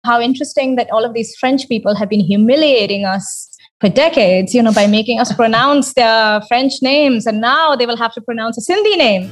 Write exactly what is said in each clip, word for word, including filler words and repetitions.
how interesting that all of these French people have been humiliating us for decades, you know, by making us pronounce their French names. And now they will have to pronounce a Sindhi name.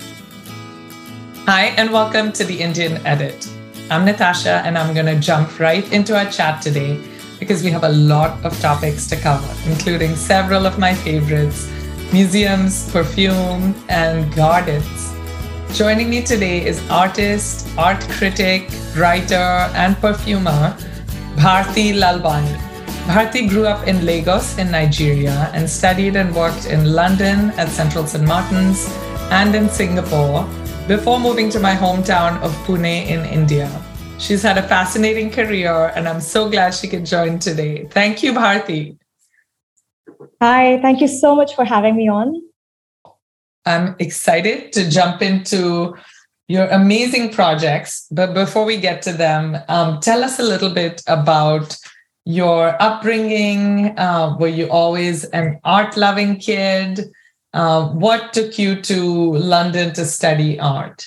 Hi, and welcome to the Indian Edit. I'm Natasha, and I'm going to jump right into our chat today because we have a lot of topics to cover, including several of my favorites, museums, perfume, and gardens. Joining me today is artist, art critic, writer, and perfumer, Bharti Lalwani. Bharti grew up in Lagos in Nigeria and studied and worked in London at Central Saint Martin's and in Singapore before moving to my hometown of Pune in India. She's had a fascinating career, and I'm so glad she could join today. Thank you, Bharti. Hi, thank you so much for having me on. I'm excited to jump into your amazing projects. But before we get to them, um, tell us a little bit about your upbringing. Uh, were you always an art-loving kid? Uh, what took you to London to study art?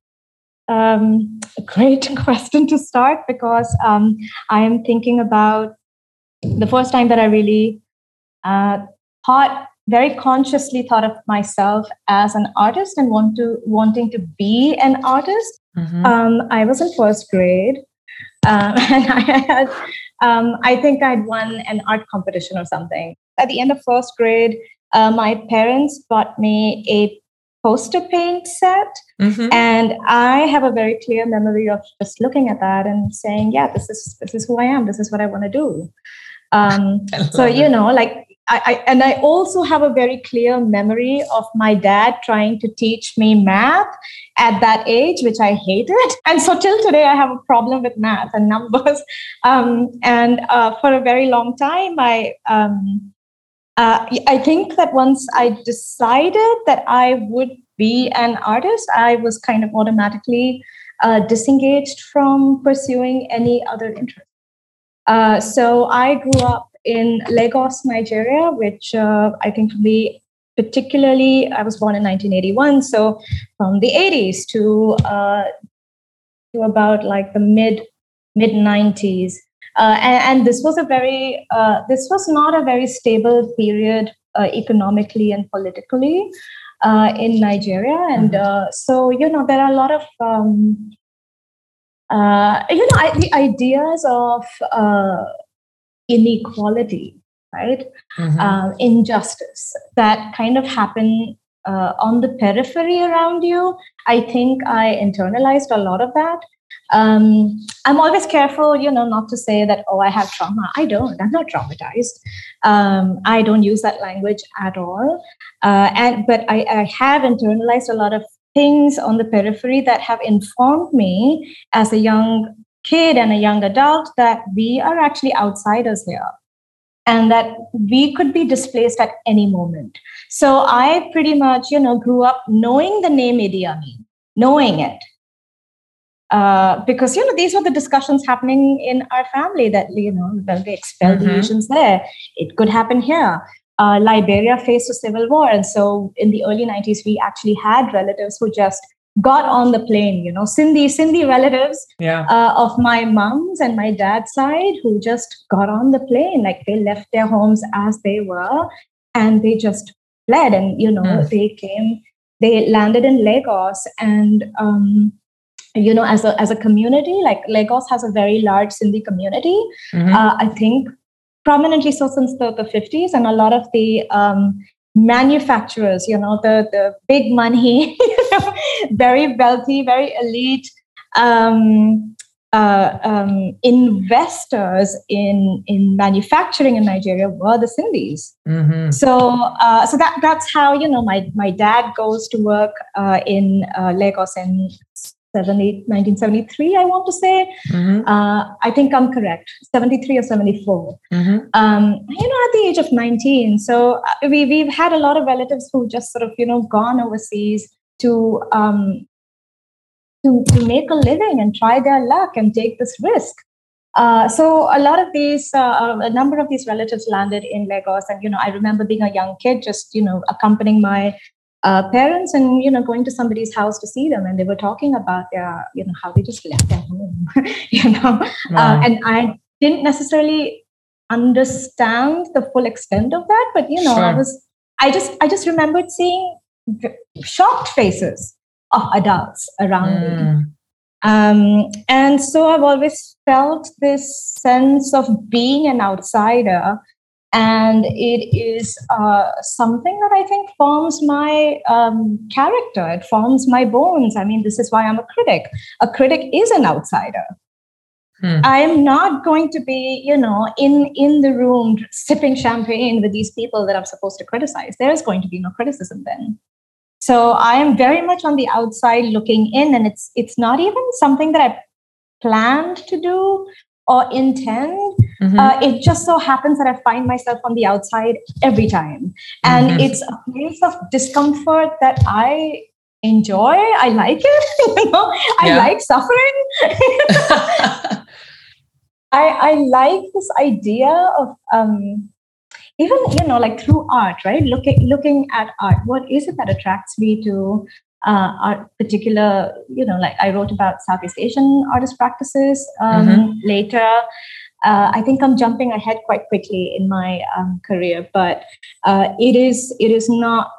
Um, a great question to start because um, I am thinking about the first time that I really uh, thought, very consciously thought of myself as an artist and want to wanting to be an artist. Mm-hmm. Um, I was in first grade, um, and I had, um, I think I'd won an art competition or something. At the end of first grade, uh, my parents bought me a poster paint set, mm-hmm. and I have a very clear memory of just looking at that and saying, "Yeah, this is this is who I am. This is what I want to do." Um, so you it. know, like. I, I, and I also have a very clear memory of my dad trying to teach me math at that age, which I hated. And so till today, I have a problem with math and numbers. Um, and uh, for a very long time, I um, uh, I think that once I decided that I would be an artist, I was kind of automatically uh, disengaged from pursuing any other interest. Uh, so I grew up in Lagos, Nigeria, which uh, I think for me, particularly, I was born in nineteen eighty-one. So from the eighties to uh, to about like the mid mid nineties, uh, and, and this was a very uh, this was not a very stable period uh, economically and politically uh, in Nigeria, and uh, so you know there are a lot of um, uh, you know I, the ideas of uh, inequality, right? Mm-hmm. Uh, injustice that kind of happen uh, on the periphery around you. I think I internalized a lot of that. Um, I'm always careful, you know, not to say that, oh, I have trauma. I don't. I'm not traumatized. Um, I don't use that language at all. Uh, and but I, I have internalized a lot of things on the periphery that have informed me as a young kid and a young adult that we are actually outsiders here and that we could be displaced at any moment. So I pretty much, you know, grew up knowing the name Idi Amin, knowing it. Uh, because, you know, these were the discussions happening in our family that, you know, well, they expelled mm-hmm. the Asians there. It could happen here. Uh, Liberia faced a civil war. And so in the early nineties, we actually had relatives who just got on the plane, you know, Sindhi, Sindhi relatives yeah. uh, of my mom's and my dad's side who just got on the plane. Like they left their homes as they were and they just fled. And, you know, mm. they came, they landed in Lagos. And, um, you know, as a, as a community, like Lagos has a very large Sindhi community. Mm-hmm. Uh, I think prominently so since the, the fifties, and a lot of the um, manufacturers, you know, the, the big money, you know, very wealthy, very elite um, uh, um, investors in in manufacturing in Nigeria were the Sindhis. Mm-hmm. So, uh, so that that's how, you know, my my dad goes to work uh, in uh, Lagos in nineteen seventy-three, I want to say. Mm-hmm. Uh, I think I'm correct, seventy-three or seventy-four. Mm-hmm. Um, you know, at the age of nineteen. So uh, we, we've had a lot of relatives who just sort of, you know, gone overseas to, um, to, to make a living and try their luck and take this risk. Uh, so a lot of these, uh, a number of these relatives landed in Lagos. And, you know, I remember being a young kid, just, you know, accompanying my uh, parents and, you know, going to somebody's house to see them. And they were talking about their, you know, how they just left their home, you know. Wow. Uh, and I didn't necessarily understand the full extent of that. But, you know, Sure. I was, I just, I just remembered seeing shocked faces of adults around Mm. me. Um, and so I've always felt this sense of being an outsider. And it is uh, something that I think forms my um, character. It forms my bones. I mean, this is why I'm a critic. A critic is an outsider. Hmm. I am not going to be, you know, in, in the room sipping champagne with these people that I'm supposed to criticize. There is going to be no criticism then. So I am very much on the outside looking in, and it's it's not even something that I planned to do or intend. Mm-hmm. Uh, it just so happens that I find myself on the outside every time. And Mm-hmm. it's a place of discomfort that I enjoy. I like it. You know, I Yeah. like suffering. I, I like this idea of um, even, you know, like through art, right? Looking looking at art, what is it that attracts me to uh, art? Particular, you know, like I wrote about Southeast Asian artist practices um, Mm-hmm. later. Uh, I think I'm jumping ahead quite quickly in my um, career, but uh, it is it is not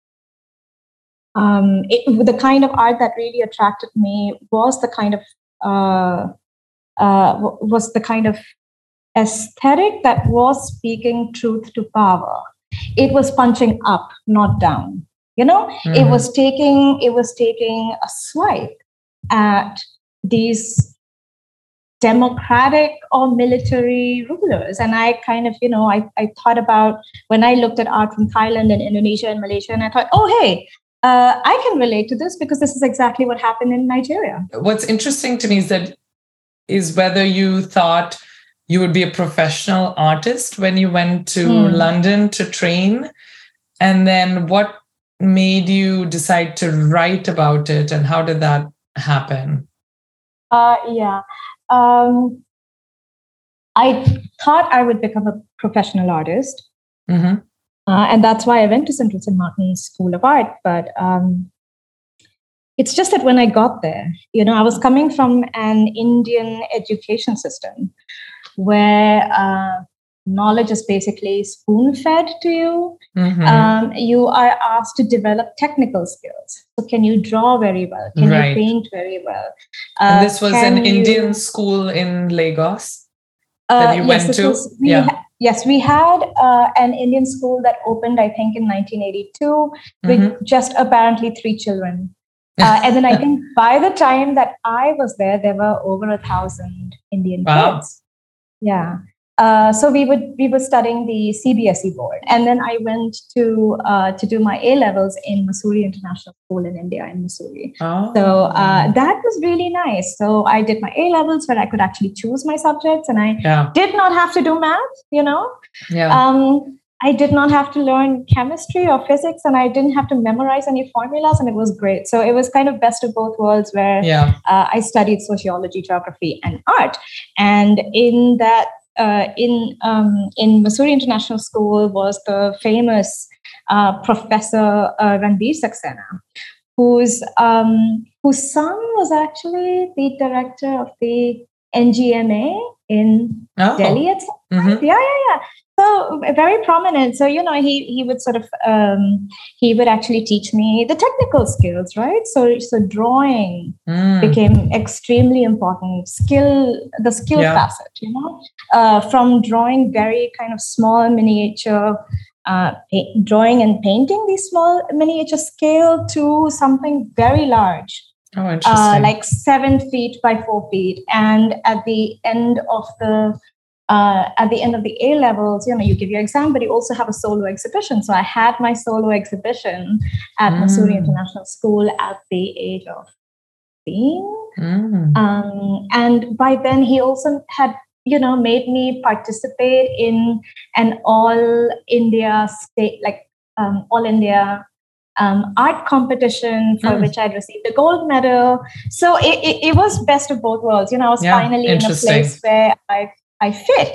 um, it, the kind of art that really attracted me was the kind of uh, uh, was the kind of aesthetic that was speaking truth to power. It was punching up, not down. You know, Mm-hmm. it was taking it was taking a swipe at these democratic or military rulers. And I kind of, you know, I, I thought about when I looked at art from Thailand and Indonesia and Malaysia, and I thought, oh, hey, uh, I can relate to this because this is exactly what happened in Nigeria. What's interesting to me is that is whether you thought you would be a professional artist when you went to Hmm. London to train, and then what made you decide to write about it, and how did that happen? Uh, yeah. Um, I thought I would become a professional artist. Mm-hmm. Uh, and that's why I went to Central Saint Martin's School of Art. But um, it's just that when I got there, you know, I was coming from an Indian education system where uh, knowledge is basically spoon-fed to you. Mm-hmm. Um, you are asked to develop technical skills. So can you draw very well? Can Right. you paint very well? Uh, And this was an can you- Indian school in Lagos Uh, that you yes, went this to? was- we Yeah. ha- yes, we had uh, an Indian school that opened, I think, in nineteen eighty-two with Mhm. just apparently three children. Uh, and then I think by the time that I was there, there were over a thousand Indian Wow. kids. Yeah. Uh, so we would we were studying the C B S E board, and then I went to uh, to do my A levels in Mussoorie International School in India, in Mussoorie. Oh. So uh, that was really nice. So I did my A levels where I could actually choose my subjects, and I Yeah. did not have to do math. You know, Yeah. um, I did not have to learn chemistry or physics, and I didn't have to memorize any formulas, and it was great. So it was kind of best of both worlds, where Yeah. uh, I studied sociology, geography, and art, and in that. Uh, in um, in Mussoorie International School was the famous uh, Professor uh, Ranbir Saxena, whose um, whose son was actually the director of the N G M A in Oh. Delhi at some point. Mhm. Yeah, yeah, yeah. So very prominent. So you know, he he would sort of um, he would actually teach me the technical skills, right? So so drawing Mm. became extremely important. Skill, the skill Yeah. facet, you know, uh, from drawing very kind of small miniature, uh, pa- drawing and painting these small miniature scale to something very large. Oh, Uh, interesting. like seven feet by four feet, and at the end of the uh, at the end of the A levels, you know, you give your exam, but you also have a solo exhibition. So I had my solo exhibition at Mm. Mussoorie International School at the age of fifteen, Mm. um, and by then he also had, you know, made me participate in an all India state, like um, all India. Um, art competition for Mm. which I'd received a gold medal. So it, it, it was best of both worlds. You know, I was Yeah, finally in a interesting. place where I I fit.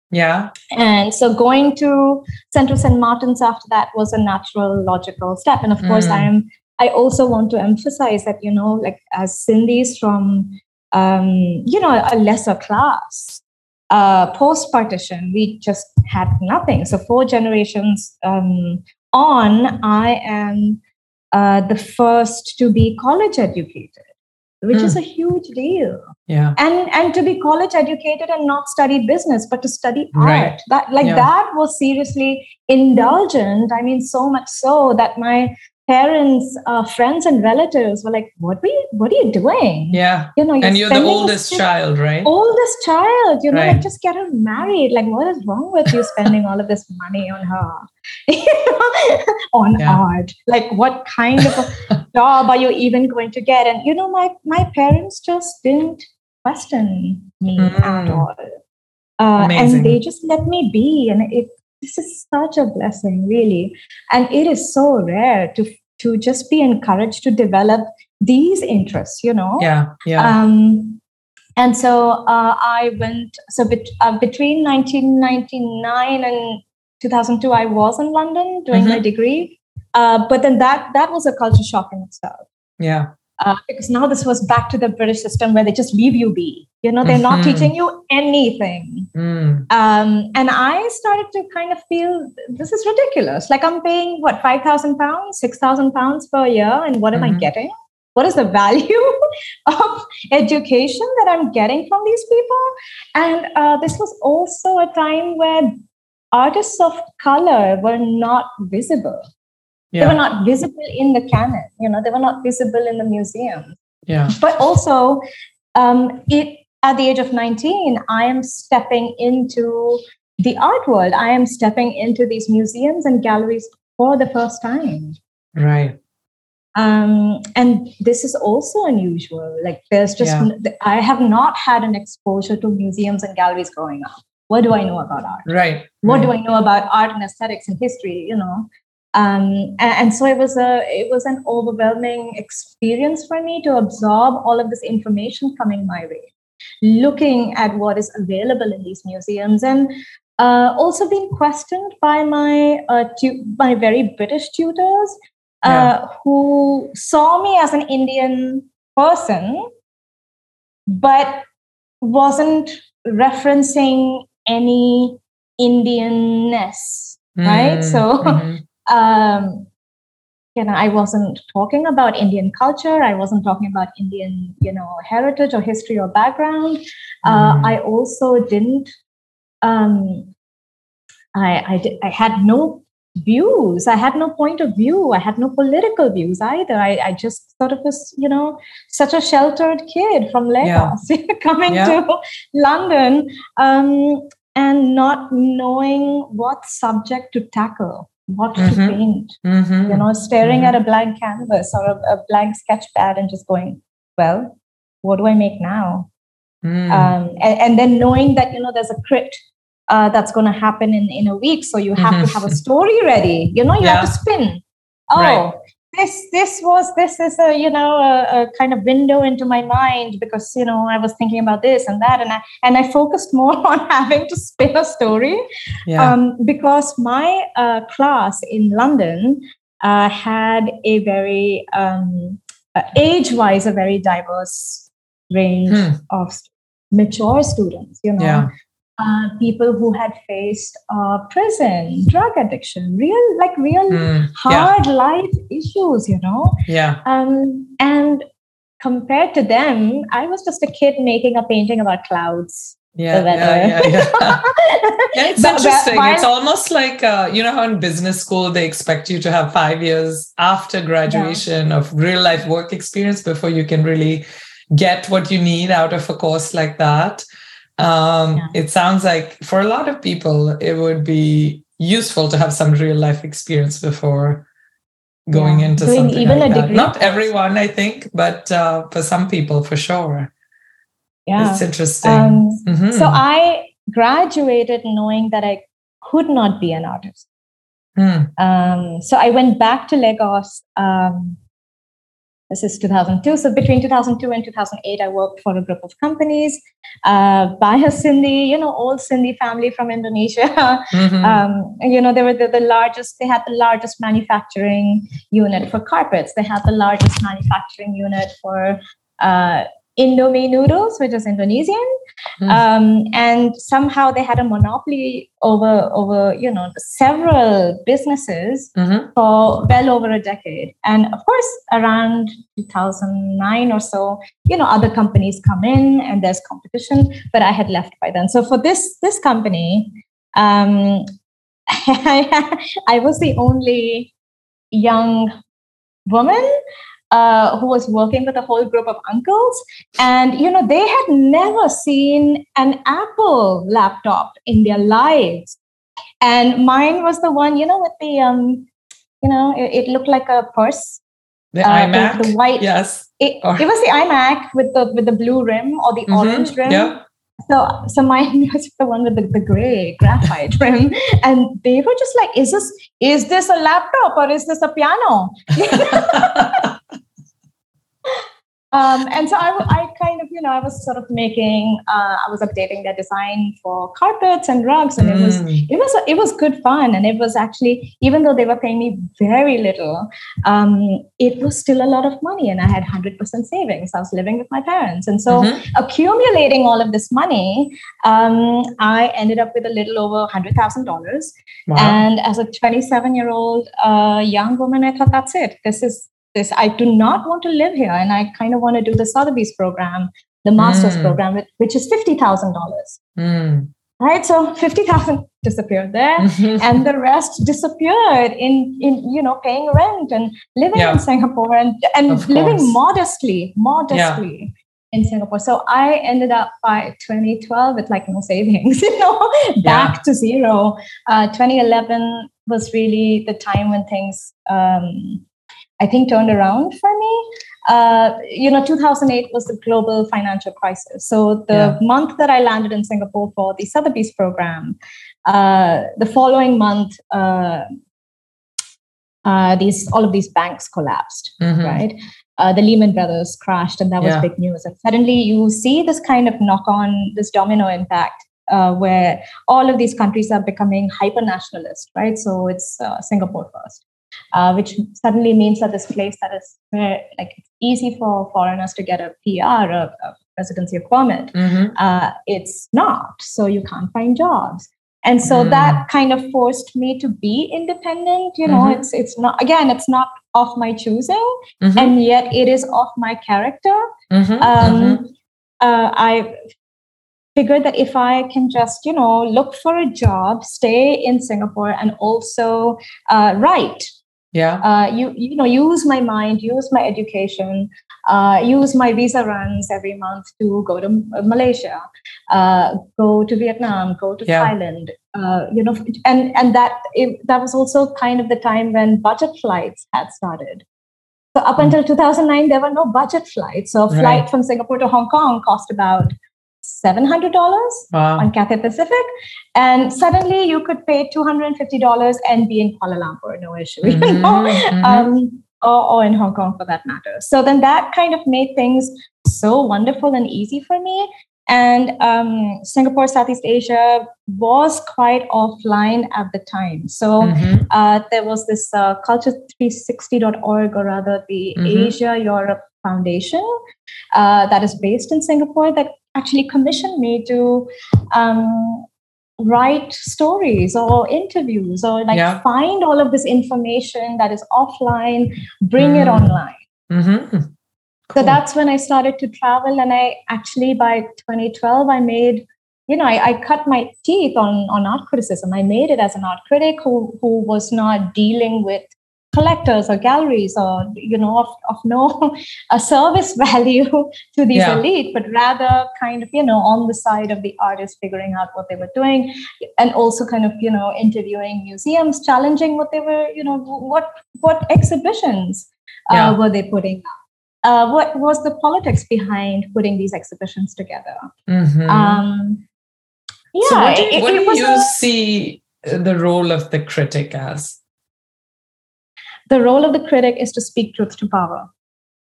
Yeah. And so going to Central Saint Martin's after that was a natural, logical step. And of mm. course, I am. I also want to emphasize that, you know, like as Sindhis from, um, you know, a lesser class, uh, post-partition, we just had nothing. So four generations um, on, I am uh, the first to be college educated, which mm. is a huge deal. Yeah. And and to be college educated and not study business, but to study right. art. That like yeah. that was seriously indulgent. I mean, so much so that my parents, uh, friends and relatives were like, what were you, what are you doing? Yeah. You know, you're and you're the oldest child, right? Oldest child, you know, right. like just get her married. Like, what is wrong with you spending all of this money on her? You know, on yeah. art. Like, what kind of a job are you even going to get? And, you know, my, my parents just didn't question me mm. at all. Uh, and they just let me be. And it this is such a blessing, really. And it is so rare to to just be encouraged to develop these interests, you know? Yeah, yeah. Um, and so uh, I went, so bet, uh, between nineteen ninety-nine and two thousand two, I was in London doing mm-hmm. my degree. Uh, but then that that was a culture shock in itself. Yeah. Uh, because now this was back to the British system where they just leave you be. You know, they're mm-hmm. not teaching you anything. Mm. Um, and I started to kind of feel this is ridiculous. Like I'm paying, what, five thousand pounds, six thousand pounds per year. And what am mm-hmm. I getting? What is the value of education that I'm getting from these people? And uh, this was also a time where artists of color were not visible. Yeah. They were not visible in the canon, you know, they were not visible in the museum. Yeah. But also, um, it at the age of nineteen, I am stepping into the art world. I am stepping into these museums and galleries for the first time. Right. Um, and this is also unusual. Like there's just, yeah. I have not had an exposure to museums and galleries growing up. What do I know about art? Right. What right. do I know about art and aesthetics and history, you know? Um, and, and so it was a it was an overwhelming experience for me to absorb all of this information coming my way, looking at what is available in these museums, and uh, also being questioned by my uh, tu- my very British tutors uh, yeah. who saw me as an Indian person, but wasn't referencing any Indianness, mm, right? So. Mm-hmm. Um, you know, I wasn't talking about Indian culture. I wasn't talking about Indian, you know, heritage or history or background. Uh, mm. I also didn't. Um, I I, did, I had no views. I had no point of view. I had no political views either. I, I just sort of was, you know, such a sheltered kid from Lagos yeah. coming yeah. to London um, and not knowing what subject to tackle. What mm-hmm. to paint, mm-hmm. you know, staring mm-hmm. at a blank canvas or a, a blank sketch pad and just going, well, what do I make now? Mm. Um, and, and then knowing that, you know, there's a crit uh, that's going to happen in, in a week. So you have mm-hmm. to have a story ready, you know, you yeah. have to spin. Oh, right. this, this was, this is a, you know, a, a kind of window into my mind because, you know, I was thinking about this and that. And I, and I focused more on having to spin a story yeah. um, because my uh, class in London uh, had a very, um, uh, age-wise, a very diverse range hmm. of st- mature students, you know. Yeah. Uh, people who had faced uh, prison, drug addiction, real like real mm, hard yeah. life issues, you know. Yeah. Um, and compared to them, I was just a kid making a painting about clouds. Yeah, yeah, yeah, yeah. yeah, it's but, interesting. But, it's almost like uh, you know how in business school they expect you to have five years after graduation yeah. of real life work experience before you can really get what you need out of a course like that. Um, yeah. It sounds like for a lot of people, it would be useful to have some real life experience before going yeah. into Doing something even like a that. Degree Not everyone, I think, but uh, for some people, for sure. Yeah, it's interesting. Um, mm-hmm. So I graduated knowing that I could not be an artist. Mm. Um, so I went back to Lagos um, This is two thousand two. So between two thousand two and two thousand eight, I worked for a group of companies. Uh, Bahia Sindhi, you know, old Sindhi family from Indonesia. Mm-hmm. Um, you know, they were the, the largest, they had the largest manufacturing unit for carpets. They had the largest manufacturing unit for uh, Indomie noodles, which is Indonesian. Mm. Um, and somehow they had a monopoly over, over you know, several businesses mm-hmm. for well over a decade. And of course, around two thousand nine or so, you know, other companies come in and there's competition, but I had left by then. So for this, this company, um, I, I was the only young woman Uh, who was working with a whole group of uncles. And, you know, they had never seen an Apple laptop in their lives. And mine was the one, you know, with the, um, you know, it, it looked like a purse. The uh, iMac? The, the white. Yes. It, or... it was the iMac with the with the blue rim or the mm-hmm. orange rim. Yeah. So, so mine was the one with the, the gray graphite rim, and they were just like, "Is this is this a laptop or is this a piano?" Um, and so I, I kind of, you know, I was sort of making, uh, I was updating their design for carpets and rugs, and mm. it was, it was, it was good fun. And it was actually, even though they were paying me very little, um, it was still a lot of money, and I had one hundred percent savings. I was living with my parents. And so mm-hmm. accumulating all of this money, um, I ended up with a little over one hundred thousand dollars. Wow. And as a twenty-seven year old uh, young woman, I thought, that's it. This is, This, I do not want to live here, and I kind of want to do the Sotheby's program, the master's mm. program, which is fifty thousand dollars. Mm. Right, so fifty thousand disappeared there, and the rest disappeared in, in you know, paying rent and living yeah. in Singapore and and living modestly, modestly yeah. in Singapore. So I ended up by twenty twelve with like no savings, you know, back yeah. to zero. Uh, twenty eleven was really the time when things. Um, I think turned around for me. Uh, you know, two thousand eight was the global financial crisis. So the yeah. month that I landed in Singapore for the Sotheby's program, uh, the following month, uh, uh, these all of these banks collapsed, mm-hmm. right? Uh, the Lehman Brothers crashed, and that was yeah. big news. And suddenly you see this kind of knock-on, this domino impact, uh, where all of these countries are becoming hyper-nationalist, right? So it's uh, Singapore first. Uh, which suddenly means that this place that is where, like, it's easy for foreigners to get a P R, a, a residency permit. Mm-hmm. Uh, it's not, so you can't find jobs, and so mm. that kind of forced me to be independent. You know, mm-hmm. it's it's not again, it's not of my choosing, mm-hmm. and yet it is of my character. Mm-hmm. Um, mm-hmm. Uh, I figured that if I can just, you know, look for a job, stay in Singapore, and also uh, write. Yeah. Uh, you you know, use my mind, use my education, uh, use my visa runs every month to go to Malaysia, uh, go to Vietnam, go to yeah. Thailand. Uh, you know, and and that it, that was also kind of the time when budget flights had started. So up until two thousand nine, there were no budget flights. So a flight right. from Singapore to Hong Kong cost about seven hundred dollars wow. on Cathay Pacific. And suddenly you could pay two hundred fifty dollars and be in Kuala Lumpur, no issue, mm-hmm, you know, mm-hmm. um, or, or in Hong Kong for that matter. So then that kind of made things so wonderful and easy for me. And um, Singapore, Southeast Asia was quite offline at the time. So mm-hmm. uh, there was this uh, culture three sixty dot org, or rather the mm-hmm. Asia Europe Foundation uh, that is based in Singapore, that actually commissioned me to um, write stories or interviews or like yeah. find all of this information that is offline, bring mm. it online. Mm-hmm. Cool. So that's when I started to travel. And I actually, by twenty twelve, I made, you know, I, I cut my teeth on, on art criticism. I made it as an art critic who, who was not dealing with collectors or galleries or, you know, of, of no a service value to these yeah. elite, but rather kind of, you know, on the side of the artists figuring out what they were doing, and also kind of, you know, interviewing museums, challenging what they were, you know, what what exhibitions uh, yeah. were they putting up? Uh, what was the politics behind putting these exhibitions together? Mm-hmm. Um, yeah, so what do, it, what it do was you a, see the role of the critic as? The role of the critic is to speak truth to power.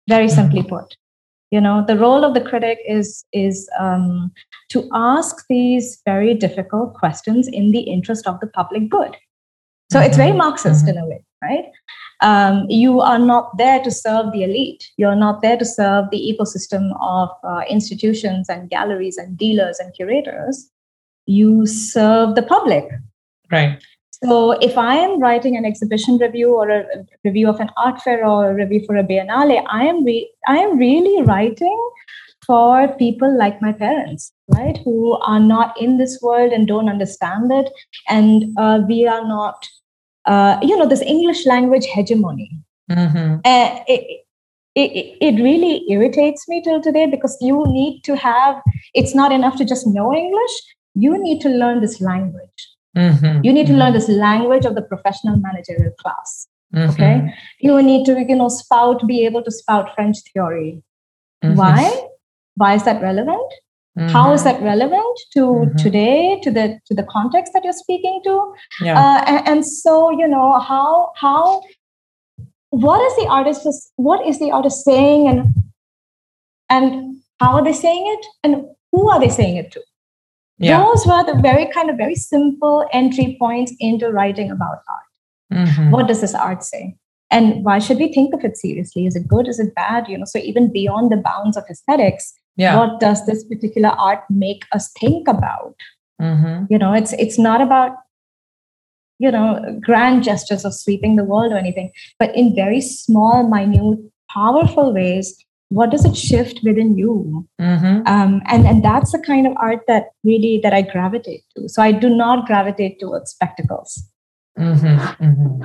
very simply put. You know, the role of the critic is is um, to ask these very difficult questions in the interest of the public good. So mm-hmm. it's very Marxist mm-hmm. in a way, right? Um, you are not there to serve the elite. You're not there to serve the ecosystem of uh, institutions and galleries and dealers and curators. You serve the public. Right. So if I am writing an exhibition review or a review of an art fair or a review for a biennale, I am re- I am really writing for people like my parents, right? Who are not in this world and don't understand it. And uh, we are not, uh, you know, this English language hegemony. Mm-hmm. Uh, it, it, it really irritates me till today, because you need to have, it's not enough to just know English. You need to learn this language. Mm-hmm. You need to mm-hmm. learn this language of the professional managerial class. Mm-hmm. Okay, you need to, you know, spout, be able to spout French theory. Mm-hmm. Why? Why is that relevant? Mm-hmm. How is that relevant to mm-hmm. today, to the to the context that you're speaking to? Yeah. Uh, and, and so, you know, how how what is the artist what is the artist saying, and and how are they saying it, and who are they saying it to? Yeah. Those were the very kind of very simple entry points into writing about art. Mm-hmm. What does this art say? And why should we think of it seriously? Is it good? Is it bad? You know, so even beyond the bounds of aesthetics, yeah. what does this particular art make us think about? Mm-hmm. You know, it's it's not about, you know, grand gestures of sweeping the world or anything, but in very small, minute, powerful ways. What does it shift within you? Mm-hmm. Um, and, and that's the kind of art that really that I gravitate to. So I do not gravitate towards spectacles. Mm-hmm. Mm-hmm.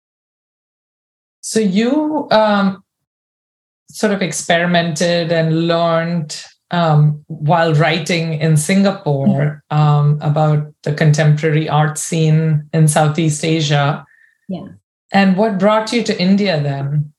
So you um, sort of experimented and learned um, while writing in Singapore mm-hmm. um, about the contemporary art scene in Southeast Asia. Yeah. And what brought you to India then?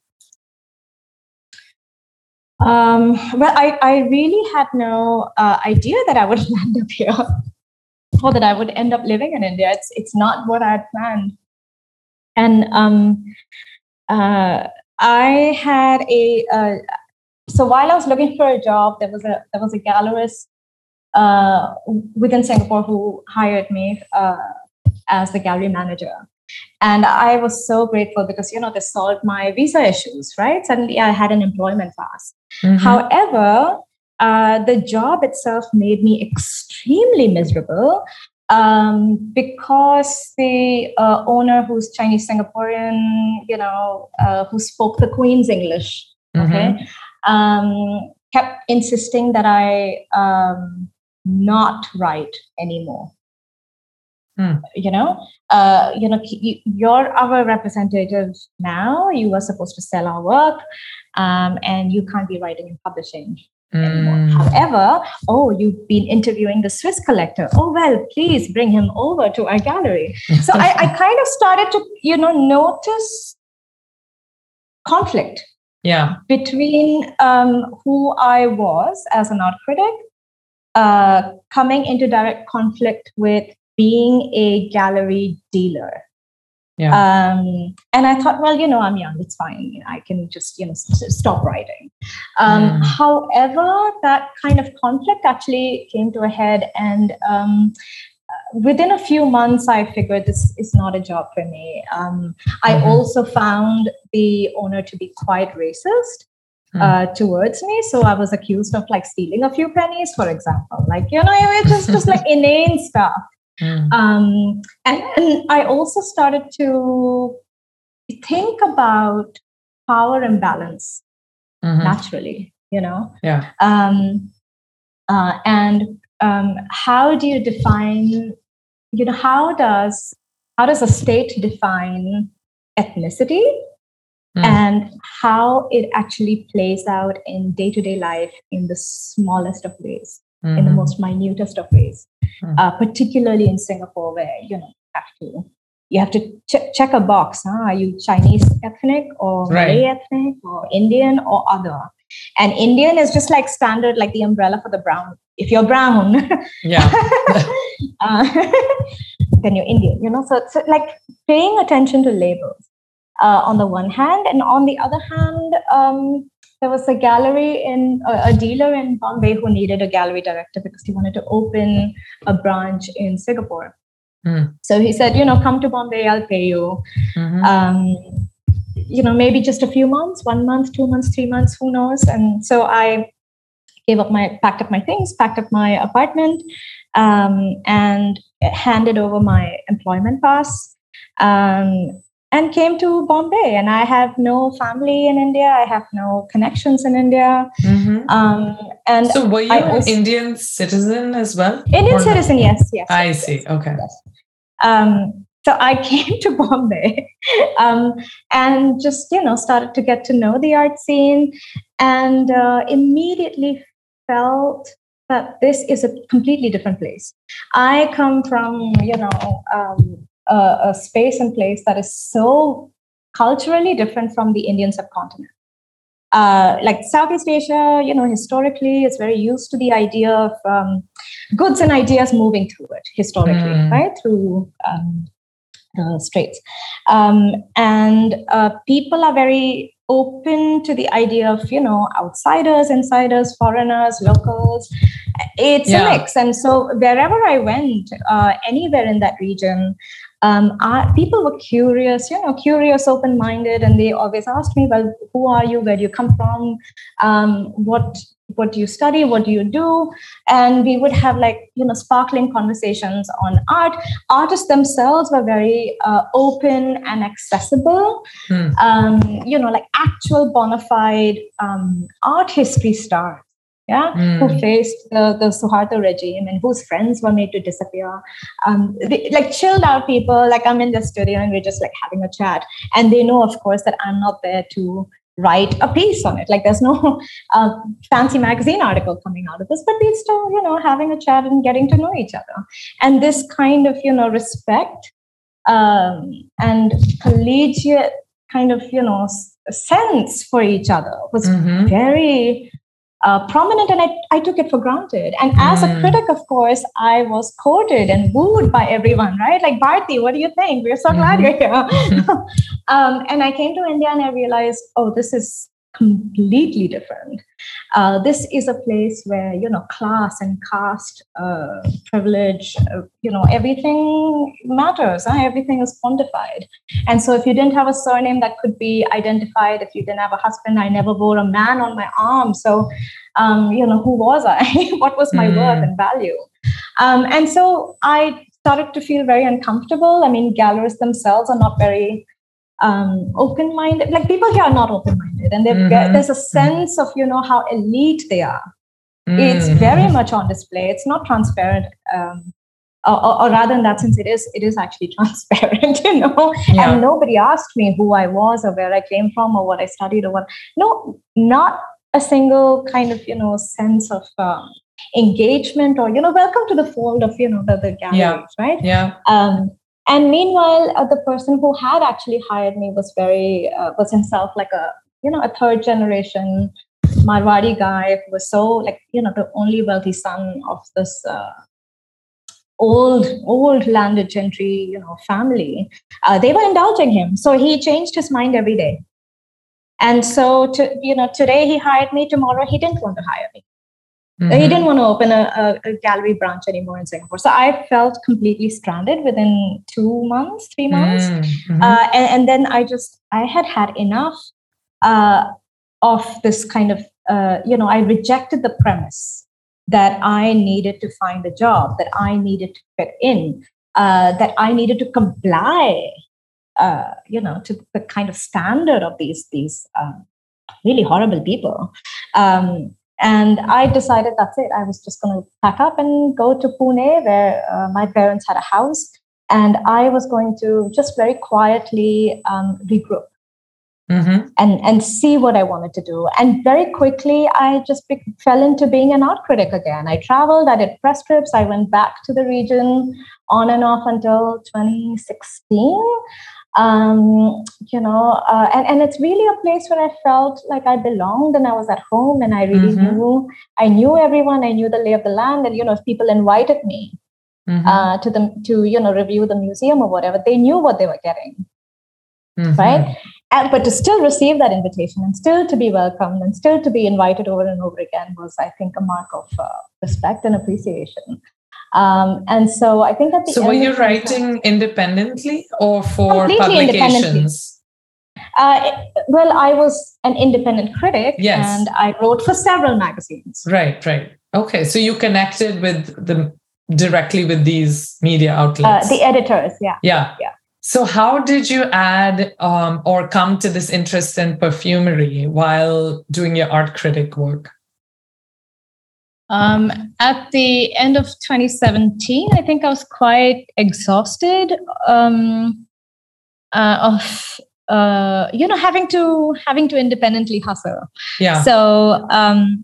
Um, well, I, I really had no uh, idea that I would land up here, or that I would end up living in India. It's it's not what I had planned. And um, uh, I had a uh, so while I was looking for a job, there was a there was a gallerist uh, within Singapore who hired me uh, as the gallery manager. And I was so grateful because, you know, they solved my visa issues, right? Suddenly I had an employment pass. Mm-hmm. However, uh, the job itself made me extremely miserable um, because the uh, owner, who's Chinese Singaporean, you know, uh, who spoke the Queen's English, okay, mm-hmm. um, kept insisting that I um, not write anymore. Mm. You know, uh, you know, you're our representative now. You are supposed to sell our work, um, and you can't be writing and publishing mm. anymore. However, oh, you've been interviewing the Swiss collector. Oh, well, please bring him over to our gallery. So I, I kind of started to, you know, notice conflict. Yeah, between um, who I was as an art critic, uh, coming into direct conflict with being a gallery dealer. Yeah. Um, and I thought, well, you know, I'm young, it's fine. You know, I can just, you know, s- stop writing. Um, mm. However, that kind of conflict actually came to a head. And um, within a few months, I figured this is not a job for me. Um, I mm-hmm. also found the owner to be quite racist mm. uh, towards me. So I was accused of like stealing a few pennies, for example. Like, you know, it's just, just like inane stuff. Mm. Um, and, and I also started to think about power imbalance mm-hmm. naturally, you know? Yeah. Um, uh, and um, how do you define, you know, how does, how does a state define ethnicity mm. and how it actually plays out in day-to-day life in the smallest of ways, mm-hmm. in the most minutest of ways? Mm. Uh, particularly in Singapore, where you know you have to you have to ch- check a box. Huh? Are you Chinese ethnic or right. Malay ethnic or Indian or other? And Indian is just like standard, like the umbrella for the brown. If you're brown, yeah, uh, then you're Indian. You know, so it's so like paying attention to labels uh, on the one hand, and on the other hand, um, there was a gallery in a, a dealer in Bombay who needed a gallery director because he wanted to open a branch in Singapore. Mm. So he said, you know, come to Bombay, I'll pay you. Mm-hmm. Um, you know, maybe just a few months, one month, two months, three months, who knows? And so I gave up my, packed up my things, packed up my apartment, um, and handed over my employment pass, um, and came to Bombay. And I have no family in India. I have no connections in India. Mm-hmm. Um, and so were you I an also, Indian citizen as well? Indian citizen, no? yes, yes. I yes, see. Yes, okay. Yes. Um, so I came to Bombay um, and just, you know, started to get to know the art scene, and uh, immediately felt that this is a completely different place. I come from, you know, um, a, a space and place that is so culturally different from the Indian subcontinent. Uh, like Southeast Asia, you know, historically, it's very used to the idea of um, goods and ideas moving through it historically, mm. right? Through um, the straits. Um, and uh, people are very open to the idea of, you know, outsiders, insiders, foreigners, locals. It's yeah. a mix. And so wherever I went, uh, anywhere in that region, um, I, people were curious, you know, curious, open-minded, and they always asked me, well, who are you? Where do you come from? Um, what what do you study? What do you do? And we would have like, you know, sparkling conversations on art. Artists themselves were very uh, open and accessible, hmm. um, you know, like actual bona fide um, art history stars. Yeah, mm. who faced the, the Suharto regime and whose friends were made to disappear. Um, they, like chilled out people, like I'm in the studio and we're just like having a chat. And they know, of course, that I'm not there to write a piece on it. Like there's no uh, fancy magazine article coming out of this, but we're still, you know, having a chat and getting to know each other. And this kind of, you know, respect um, and collegiate kind of, you know, sense for each other was mm-hmm. very... Uh, prominent, and I, I took it for granted. And as mm. a critic, of course, I was courted and wooed by everyone, right? Like, Bharti, what do you think? We're so mm-hmm. glad you're here. um, and I came to India and I realized, oh, this is completely different. Uh, this is a place where, you know, class and caste, uh, privilege, uh, you know, everything matters. Huh? Everything is quantified. And so if you didn't have a surname that could be identified, if you didn't have a husband, I never wore a man on my arm. So, um, you know, who was I? What was my mm. worth and value? Um, and so I started to feel very uncomfortable. I mean, gallerists themselves are not very um, open-minded. Like people here are not open-minded. And mm-hmm. there's a sense of, you know, how elite they are. Mm-hmm. It's very much on display. It's not transparent. Um, or, or rather in that sense, it is, it is actually transparent, you know, yeah. and nobody asked me who I was or where I came from or what I studied or what. No, not a single kind of, you know, sense of um, engagement or, you know, welcome to the fold of, you know, the, the galleries, yeah. right? Yeah. Um, and meanwhile, uh, the person who had actually hired me was very, uh, was himself like a, you know, a third generation Marwadi guy who was so like, you know, the only wealthy son of this uh, old, old landed gentry, you know, family. Uh, they were indulging him. So he changed his mind every day. And so, to, you know, today he hired me, tomorrow he didn't want to hire me. Mm-hmm. He didn't want to open a, a, a gallery branch anymore in Singapore. So I felt completely stranded within two months, three months. Mm-hmm. Uh, and, and then I just, I had had enough uh, of this kind of, uh, you know, I rejected the premise that I needed to find a job, that I needed to fit in, uh, that I needed to comply, uh, you know, to the kind of standard of these, these um, really horrible people. Um, And I decided that's it. I was just going to pack up and go to Pune, where uh, my parents had a house. And I was going to just very quietly um, regroup mm-hmm. and, and see what I wanted to do. And very quickly, I just be- fell into being an art critic again. I traveled, I did press trips. I went back to the region on and off until twenty sixteen. Um, you know, uh, and, and it's really a place where I felt like I belonged and I was at home and I really mm-hmm. knew, I knew everyone, I knew the lay of the land. And, you know, if people invited me mm-hmm. uh, to them to, you know, review the museum or whatever, they knew what they were getting. Mm-hmm. Right. And, but to still receive that invitation and still to be welcomed and still to be invited over and over again was, I think, a mark of uh, respect and appreciation. Um, and so I think at the so end were you writing independently or for publications? Uh, well, I was an independent critic, yes. and I wrote for several magazines. Right, right. Okay, so you connected with the directly with these media outlets. Uh, the editors, yeah. Yeah. Yeah. So how did you add um, or come to this interest in perfumery while doing your art critic work? Um, at the end of twenty seventeen, I think I was quite exhausted um, uh, of uh, you know having to having to independently hustle. Yeah. So um,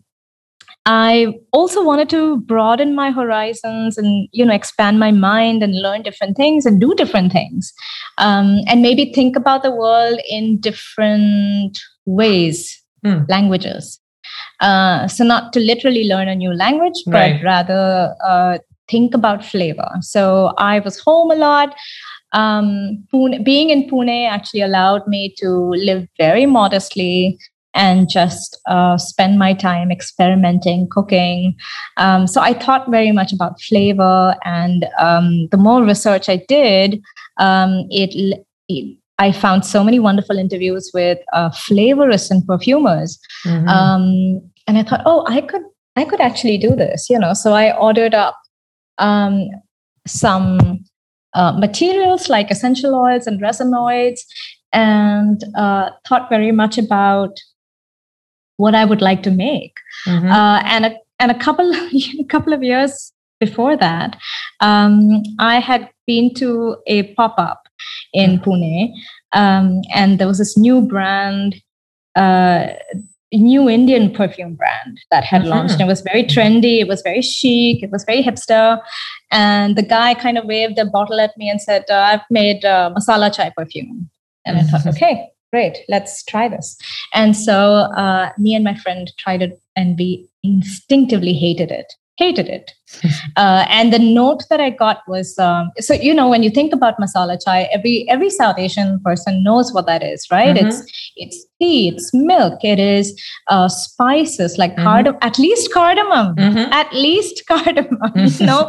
I also wanted to broaden my horizons and you know expand my mind and learn different things and do different things, um, and maybe think about the world in different ways, mm. languages. Uh, so not to literally learn a new language, but right. rather uh, think about flavor. So I was home a lot. Um, Pune, being in Pune actually allowed me to live very modestly and just uh, spend my time experimenting, cooking. Um, so I thought very much about flavor, and um, the more research I did, um, it, it I found so many wonderful interviews with uh, flavorists and perfumers. Mm-hmm. Um, and I thought, oh, I could, I could actually do this, you know. So I ordered up um, some uh, materials like essential oils and resinoids, and uh, thought very much about what I would like to make. Mm-hmm. Uh, and a and a couple a couple of years before that, um, I had been to a pop-up in Pune, um, and there was this new brand, uh, new Indian perfume brand that had mm-hmm. launched. It was very trendy, it was very chic, it was very hipster, and the guy kind of waved a bottle at me and said, uh, "I've made uh, masala chai perfume," and mm-hmm. I thought, okay, great, let's try this. And so uh, me and my friend tried it, and we instinctively hated it. Hated it. Uh, and the note that I got was, um, so, you know, when you think about masala chai, every every South Asian person knows what that is, right? Mm-hmm. It's it's tea, it's milk, it is uh, spices like mm-hmm. cardamom, at least cardamom, mm-hmm. at least cardamom, you know?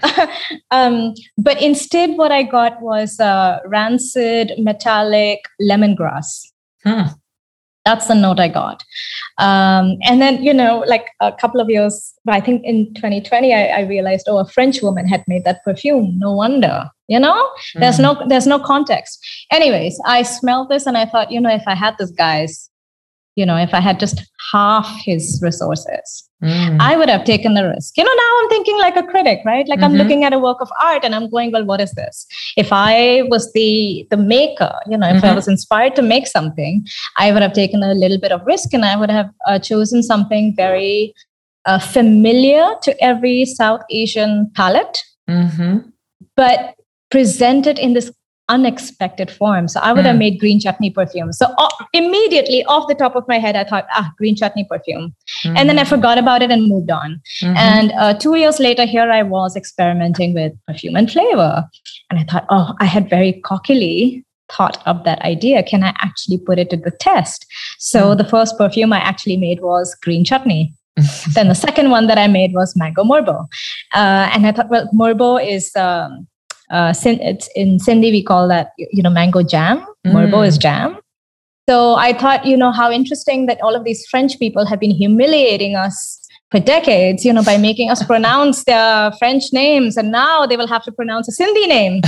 um, but instead what I got was uh, rancid, metallic lemongrass. Hmm. That's the note I got. Um, and then, you know, like a couple of years, I think in twenty twenty, I, I realized, oh, a French woman had made that perfume. No wonder, you know, mm. there's no, there's no context. Anyways, I smelled this and I thought, you know, if I had this guy's, you know, if I had just half his resources, mm. I would have taken the risk. You know, now I'm thinking like a critic, right? Like mm-hmm. I'm looking at a work of art and I'm going, well, what is this? If I was the the maker, you know, if mm-hmm. I was inspired to make something, I would have taken a little bit of risk, and I would have uh, chosen something very uh, familiar to every South Asian palate, mm-hmm. but presented in this unexpected form. So I would mm. have made green chutney perfume. So uh, immediately off the top of my head, I thought, ah, green chutney perfume. Mm. And then I forgot about it and moved on. Mm-hmm. And uh, two years later, here I was experimenting with perfume and flavor. And I thought, oh, I had very cockily thought of that idea. Can I actually put it to the test? So mm. the first perfume I actually made was green chutney. Then the second one that I made was mango morbo. Uh, and I thought, well, morbo is... Um, Uh, it's in Sindhi, we call that, you know, mango jam. Mm. Morbo is jam. So I thought, you know, how interesting that all of these French people have been humiliating us for decades, you know, by making us pronounce their French names. And now they will have to pronounce a Sindhi name.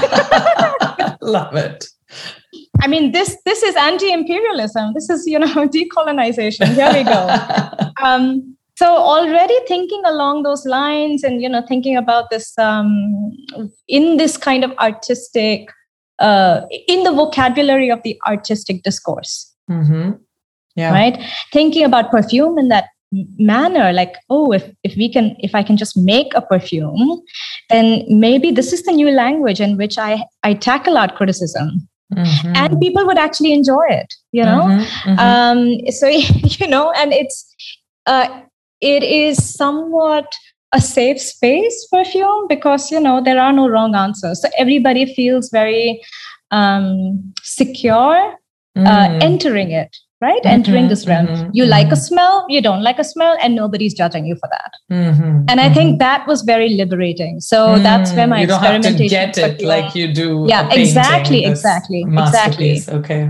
Love it. I mean, this this is anti-imperialism. This is, you know, decolonization. Here we go. Um, So already thinking along those lines and, you know, thinking about this um, in this kind of artistic, uh, in the vocabulary of the artistic discourse, mm-hmm. yeah. right? Thinking about perfume in that manner, like, oh, if, if we can, if I can just make a perfume, then maybe this is the new language in which I, I tackle art criticism. Mm-hmm. And people would actually enjoy it, you know? Mm-hmm. Mm-hmm. Um, so, you know, and it's... Uh, It is somewhat a safe space, perfume, because, you know, there are no wrong answers. So everybody feels very um, secure mm. uh, entering it, right? Mm-hmm, entering this realm. Mm-hmm, you mm-hmm. like a smell, you don't like a smell, and nobody's judging you for that. Mm-hmm, and I mm-hmm. think that was very liberating. So mm, that's where my you don't experimentation. have to get it like you do. Yeah, a painting, exactly, exactly, exactly. Okay.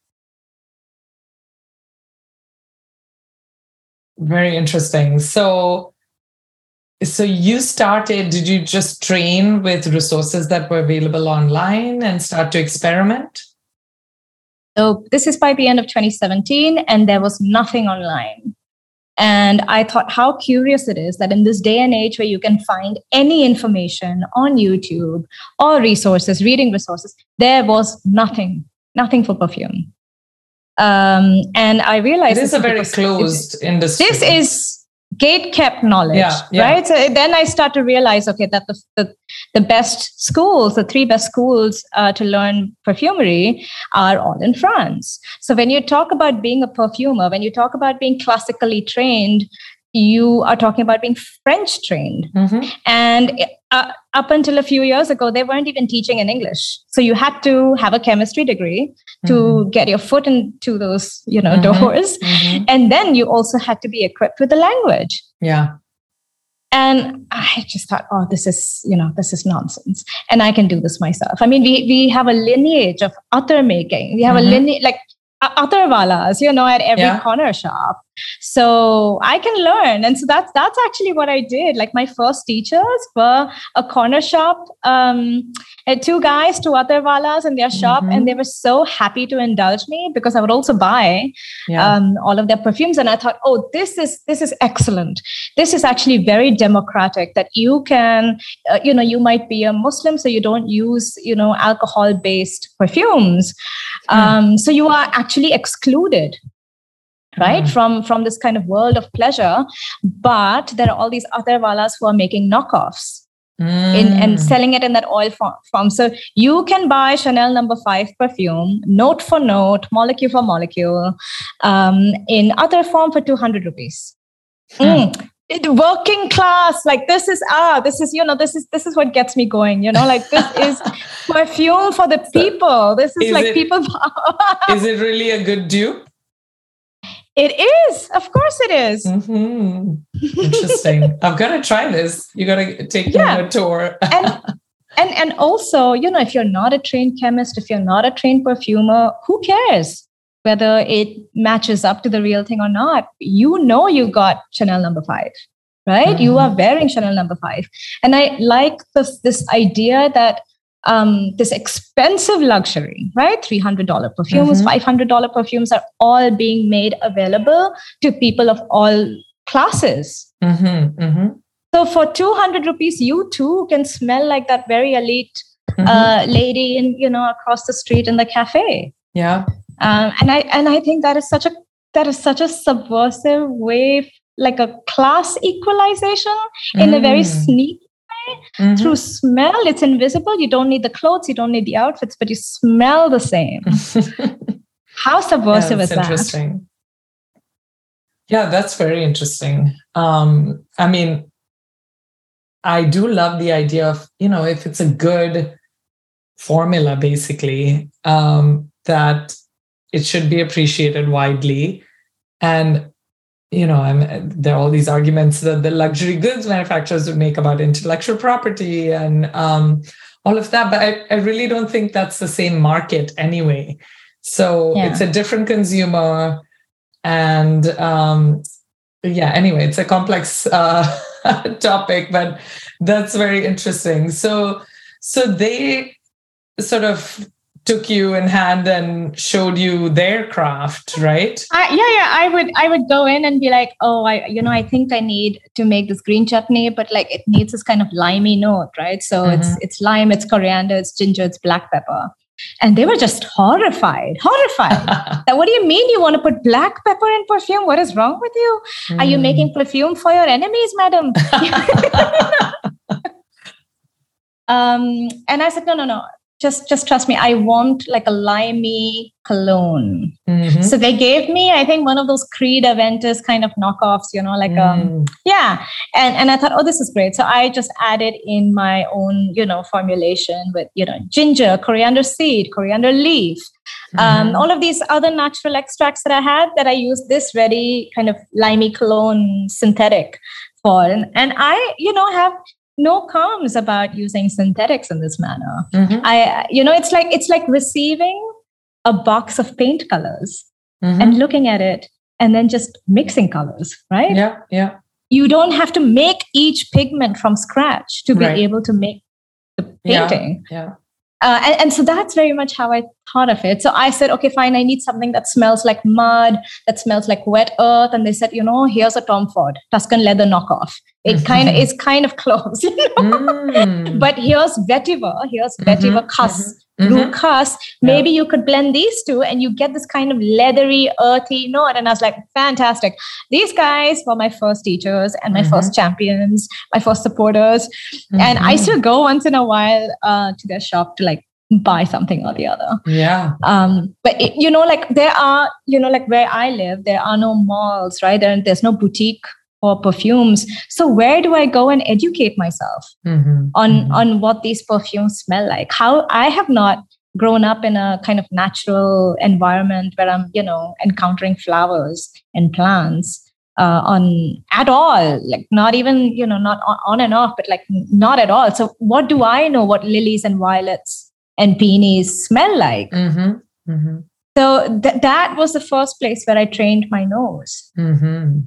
Very interesting. So, so you started, did you just train with resources that were available online and start to experiment? So this is by the end of twenty seventeen, and there was nothing online. And I thought how curious it is that in this day and age where you can find any information on YouTube or resources, reading resources, there was nothing, nothing for perfume. Um, and I realized it is a very closed industry. This is gate-kept knowledge, yeah, yeah. right? So then I start to realize, okay, that the the, the best schools, the three best schools uh, to learn perfumery are all in France. So when you talk about being a perfumer, when you talk about being classically trained, you are talking about being French trained. Mm-hmm. And uh, up until a few years ago, they weren't even teaching in English. So you had to have a chemistry degree to mm-hmm. get your foot into those, you know, mm-hmm. doors. Mm-hmm. And then you also had to be equipped with the language. Yeah. And I just thought, oh, this is, you know, this is nonsense. And I can do this myself. I mean, we we have a lineage of attar making. We have mm-hmm. a lineage, like attar walas, you know, at every yeah. corner shop. So I can learn. And so that's that's actually what I did. Like my first teachers were a corner shop, um, two guys, two attar walas in their shop. Mm-hmm. And they were so happy to indulge me because I would also buy yeah. um, all of their perfumes. And I thought, oh, this is this is excellent. This is actually very democratic that you can, uh, you know, you might be a Muslim, so you don't use, you know, alcohol-based perfumes. Mm. Um, so you are actually excluded. Right, mm. from from this kind of world of pleasure, but there are all these attar walas who are making knockoffs mm. in and selling it in that oil form. So you can buy Chanel number five perfume, note for note, molecule for molecule, um, in attar form for two hundred rupees. Mm. Mm. It, working class, like this is ah, this is you know this is this is what gets me going. You know, like this is perfume for the people. This is, is like it, people. Is it really a good dupe? It is. Of course it is. Mm-hmm. Interesting. I've got to try this. You got to take yeah. me on a tour. and, and, and also, you know, if you're not a trained chemist, if you're not a trained perfumer, who cares whether it matches up to the real thing or not? You know, you got Chanel number five, right? Mm-hmm. You are wearing Chanel number five. And I like this, this idea that Um, this expensive luxury, right? three hundred dollars perfumes, mm-hmm. five hundred dollars perfumes are all being made available to people of all classes. Mm-hmm. Mm-hmm. So for two hundred rupees, you too can smell like that very elite mm-hmm. uh, lady in, you know, across the street in the cafe. Yeah. Um, and I and I think that is such a that is such a subversive way, like a class equalization mm. in a very sneaky. Mm-hmm. Through smell, it's invisible. You don't need the clothes, you don't need the outfits, but you smell the same. How subversive yeah, is that? Interesting. Yeah, that's very interesting. Um, I mean, I do love the idea of, you know, if it's a good formula, basically, um, that it should be appreciated widely. And you know, I'm, there are all these arguments that the luxury goods manufacturers would make about intellectual property and um, all of that. But I, I really don't think that's the same market anyway. So yeah. It's a different consumer. And um, yeah, anyway, it's a complex uh, topic, but that's very interesting. So, so they sort of took you in hand and showed you their craft, right? Uh, yeah, yeah. I would, I would go in and be like, oh, I, you know, I think I need to make this green chutney, but like it needs this kind of limey note, right? So mm-hmm. it's, it's lime, it's coriander, it's ginger, it's black pepper, and they were just horrified, horrified. That what do you mean you want to put black pepper in perfume? What is wrong with you? Mm. Are you making perfume for your enemies, madam? um, and I said, no, no, no. Just, just trust me. I want like a limey cologne. Mm-hmm. So they gave me, I think, one of those Creed Aventus kind of knockoffs. You know, like mm. um, yeah. And and I thought, oh, this is great. So I just added in my own, you know, formulation with, you know, ginger, coriander seed, coriander leaf, Um, all of these other natural extracts that I had, that I used this very kind of limey cologne synthetic for. And, and I, you know, have no qualms about using synthetics in this manner. Mm-hmm. I, you know, it's like, it's like receiving a box of paint colors mm-hmm. and looking at it and then just mixing colors, right? Yeah, yeah. You don't have to make each pigment from scratch to be right. able to make the painting. Yeah. yeah. Uh, and, and so that's very much how I thought of it. So I said, okay, fine, I need something that smells like mud, that smells like wet earth. And they said, you know, here's a Tom Ford Tuscan leather knockoff. It kind of is kind of close, you know? mm. But here's vetiver, here's vetiver mm-hmm, cuss, mm-hmm. blue cuss. Maybe yeah. you could blend these two and you get this kind of leathery, earthy note. And I was like, fantastic. These guys were my first teachers and my mm-hmm. first champions, my first supporters. Mm-hmm. And I still go once in a while uh, to their shop to like buy something or the other. Yeah. Um, but, it, you know, like there are, you know, like where I live, there are no malls, right? There, there's no boutique or perfumes. So where do I go and educate myself mm-hmm. on, mm-hmm. on what these perfumes smell like? How I have not grown up in a kind of natural environment where I'm, you know, encountering flowers and plants uh, on at all, like not even, you know, not on, on and off, but like not at all. So what do I know what lilies and violets and peonies smell like? Mm-hmm. Mm-hmm. So th- that was the first place where I trained my nose. Mm-hmm.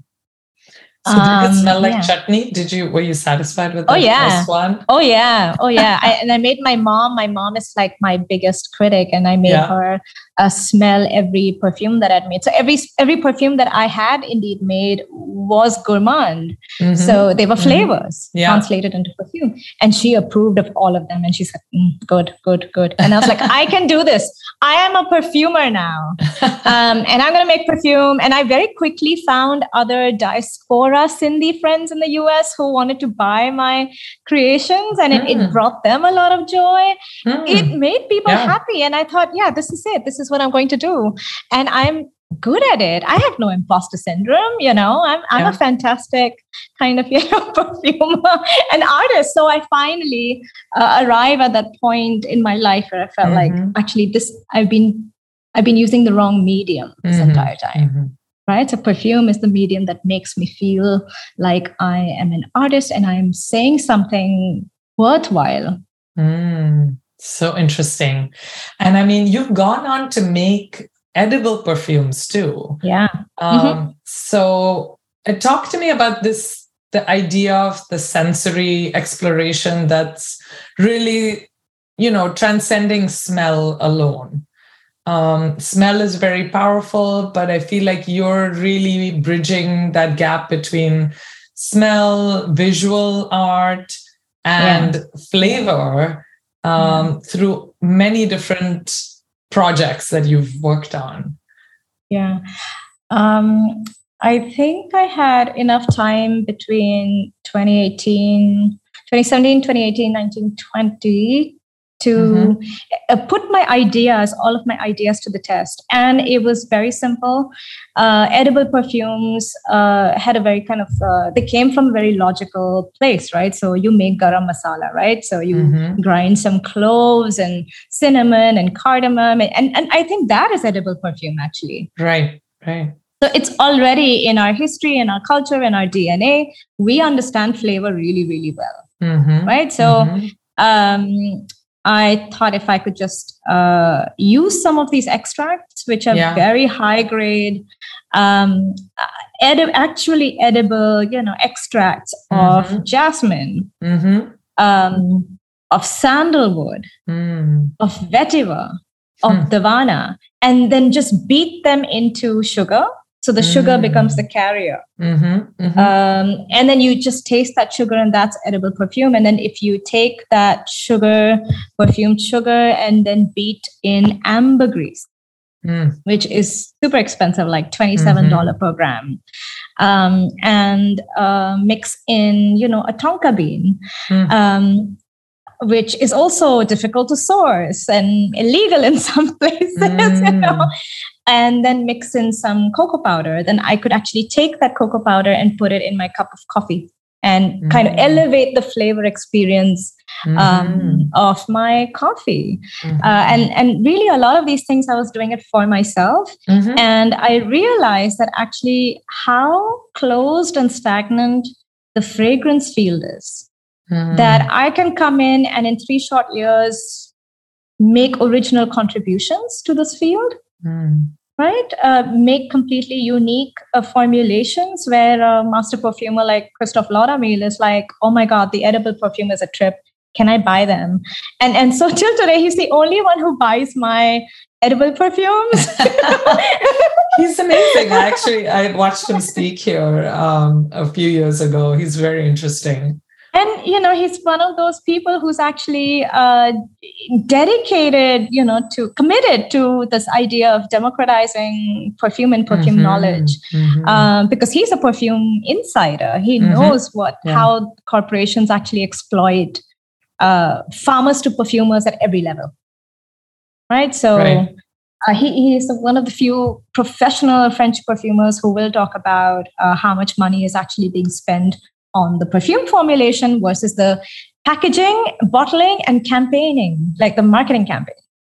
So did it smell like yeah. chutney? Did you, were you satisfied with the oh, yeah. first one? Oh, yeah. Oh, yeah. I, and I made my mom, my mom is like my biggest critic, and I made yeah. her uh, smell every perfume that I'd made. So every, every perfume that I had indeed made was gourmand. Mm-hmm. So they were flavors mm-hmm. yeah. translated into perfume. And she approved of all of them. And she said, mm, good, good, good. And I was like, I can do this. I am a perfumer now. um, and I'm going to make perfume. And I very quickly found other diaspora Sindhi friends in the U S who wanted to buy my creations, and it, mm. it brought them a lot of joy. Mm. It made people yeah. happy. And I thought, yeah, this is it. This is what I'm going to do. And I'm good at it. I have no imposter syndrome. You know, I'm, I'm yeah. a fantastic kind of, you know, perfumer and artist. So I finally uh, arrive at that point in my life where I felt mm-hmm. like, actually, this, I've been, I've been using the wrong medium this mm-hmm. entire time. Mm-hmm. Right? So perfume is the medium that makes me feel like I am an artist and I'm saying something worthwhile. Mm, so interesting. And I mean, you've gone on to make edible perfumes too. Yeah. Um, mm-hmm. So uh, talk to me about this, the idea of the sensory exploration that's really, you know, transcending smell alone. Um, smell is very powerful, but I feel like you're really bridging that gap between smell, visual art, and yeah. flavor um, yeah. through many different projects that you've worked on. Yeah. Um, I think I had enough time between twenty eighteen, twenty seventeen, twenty eighteen, nineteen, twenty to mm-hmm. uh, put my ideas, all of my ideas to the test. And it was very simple. Uh, edible perfumes uh, had a very kind of, uh, they came from a very logical place, right? So you make garam masala, right? So you mm-hmm. grind some cloves and cinnamon and cardamom. And, and, and I think that is edible perfume, actually. Right, right. So it's already in our history, in our culture, in our D N A. We understand flavor really, really well, mm-hmm. right? So, mm-hmm. um, I thought if I could just uh, use some of these extracts, which are yeah. very high grade, um, edi- actually edible, you know, extracts mm-hmm. of jasmine, mm-hmm. um, of sandalwood, mm. of vetiver, of mm. davana, and then just beat them into sugar. So the mm. sugar becomes the carrier. Mm-hmm, mm-hmm. Um, and then you just taste that sugar, and that's edible perfume. And then if you take that sugar, perfumed sugar, and then beat in ambergris, mm. which is super expensive, like twenty-seven dollars mm-hmm. per gram, um, and uh, mix in, you know, a tonka bean, mm. um, which is also difficult to source and illegal in some places, mm. you know, and then mix in some cocoa powder, then I could actually take that cocoa powder and put it in my cup of coffee. and mm-hmm. kind of elevate the flavor experience um, mm-hmm. of my coffee. Mm-hmm. Uh, and, and really a lot of these things, I was doing it for myself. Mm-hmm. And I realized that actually how closed and stagnant the fragrance field is, mm-hmm. that I can come in and in three short years, make original contributions to this field. Mm. Right? Uh, make completely unique uh, formulations where a master perfumer like Christophe Laudermilch is like, oh my God, the edible perfume is a trip. Can I buy them? And and so till today, he's the only one who buys my edible perfumes. He's amazing. Actually, I watched him speak here um, a few years ago. He's very interesting. And, you know, he's one of those people who's actually uh, dedicated, you know, to committed to this idea of democratizing perfume and perfume mm-hmm. knowledge mm-hmm. Um, because he's a perfume insider. He mm-hmm. knows what yeah. how corporations actually exploit uh, farmers to perfumers at every level. Right. So right. Uh, he, he is one of the few professional French perfumers who will talk about uh, how much money is actually being spent on the perfume formulation versus the packaging, bottling, and campaigning, like the marketing campaign.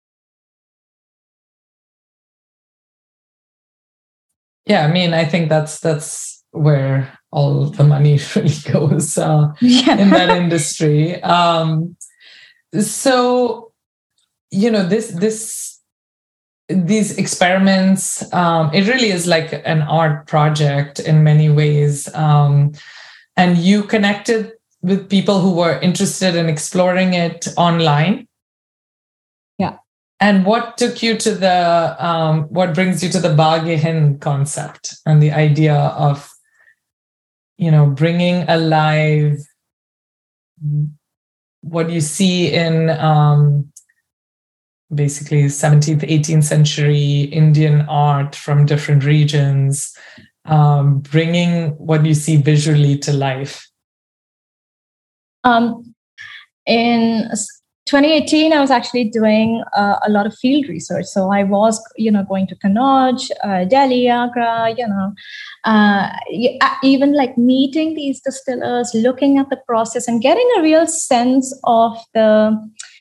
Yeah, I mean, I think that's that's where all the money really goes uh, yeah. in that industry. Um, so, you know, this this these experiments, um, it really is like an art project in many ways. Um, And you connected with people who were interested in exploring it online. Yeah. And what took you to the, um, what brings you to the Bargain concept and the idea of, you know, bringing alive what you see in um, basically seventeenth, eighteenth century Indian art from different regions, Um, bringing what you see visually to life? Um, in twenty eighteen, I was actually doing uh, a lot of field research. So I was, you know, going to Kannauj, uh, Delhi, Agra, you know, uh, even like meeting these distillers, looking at the process and getting a real sense of the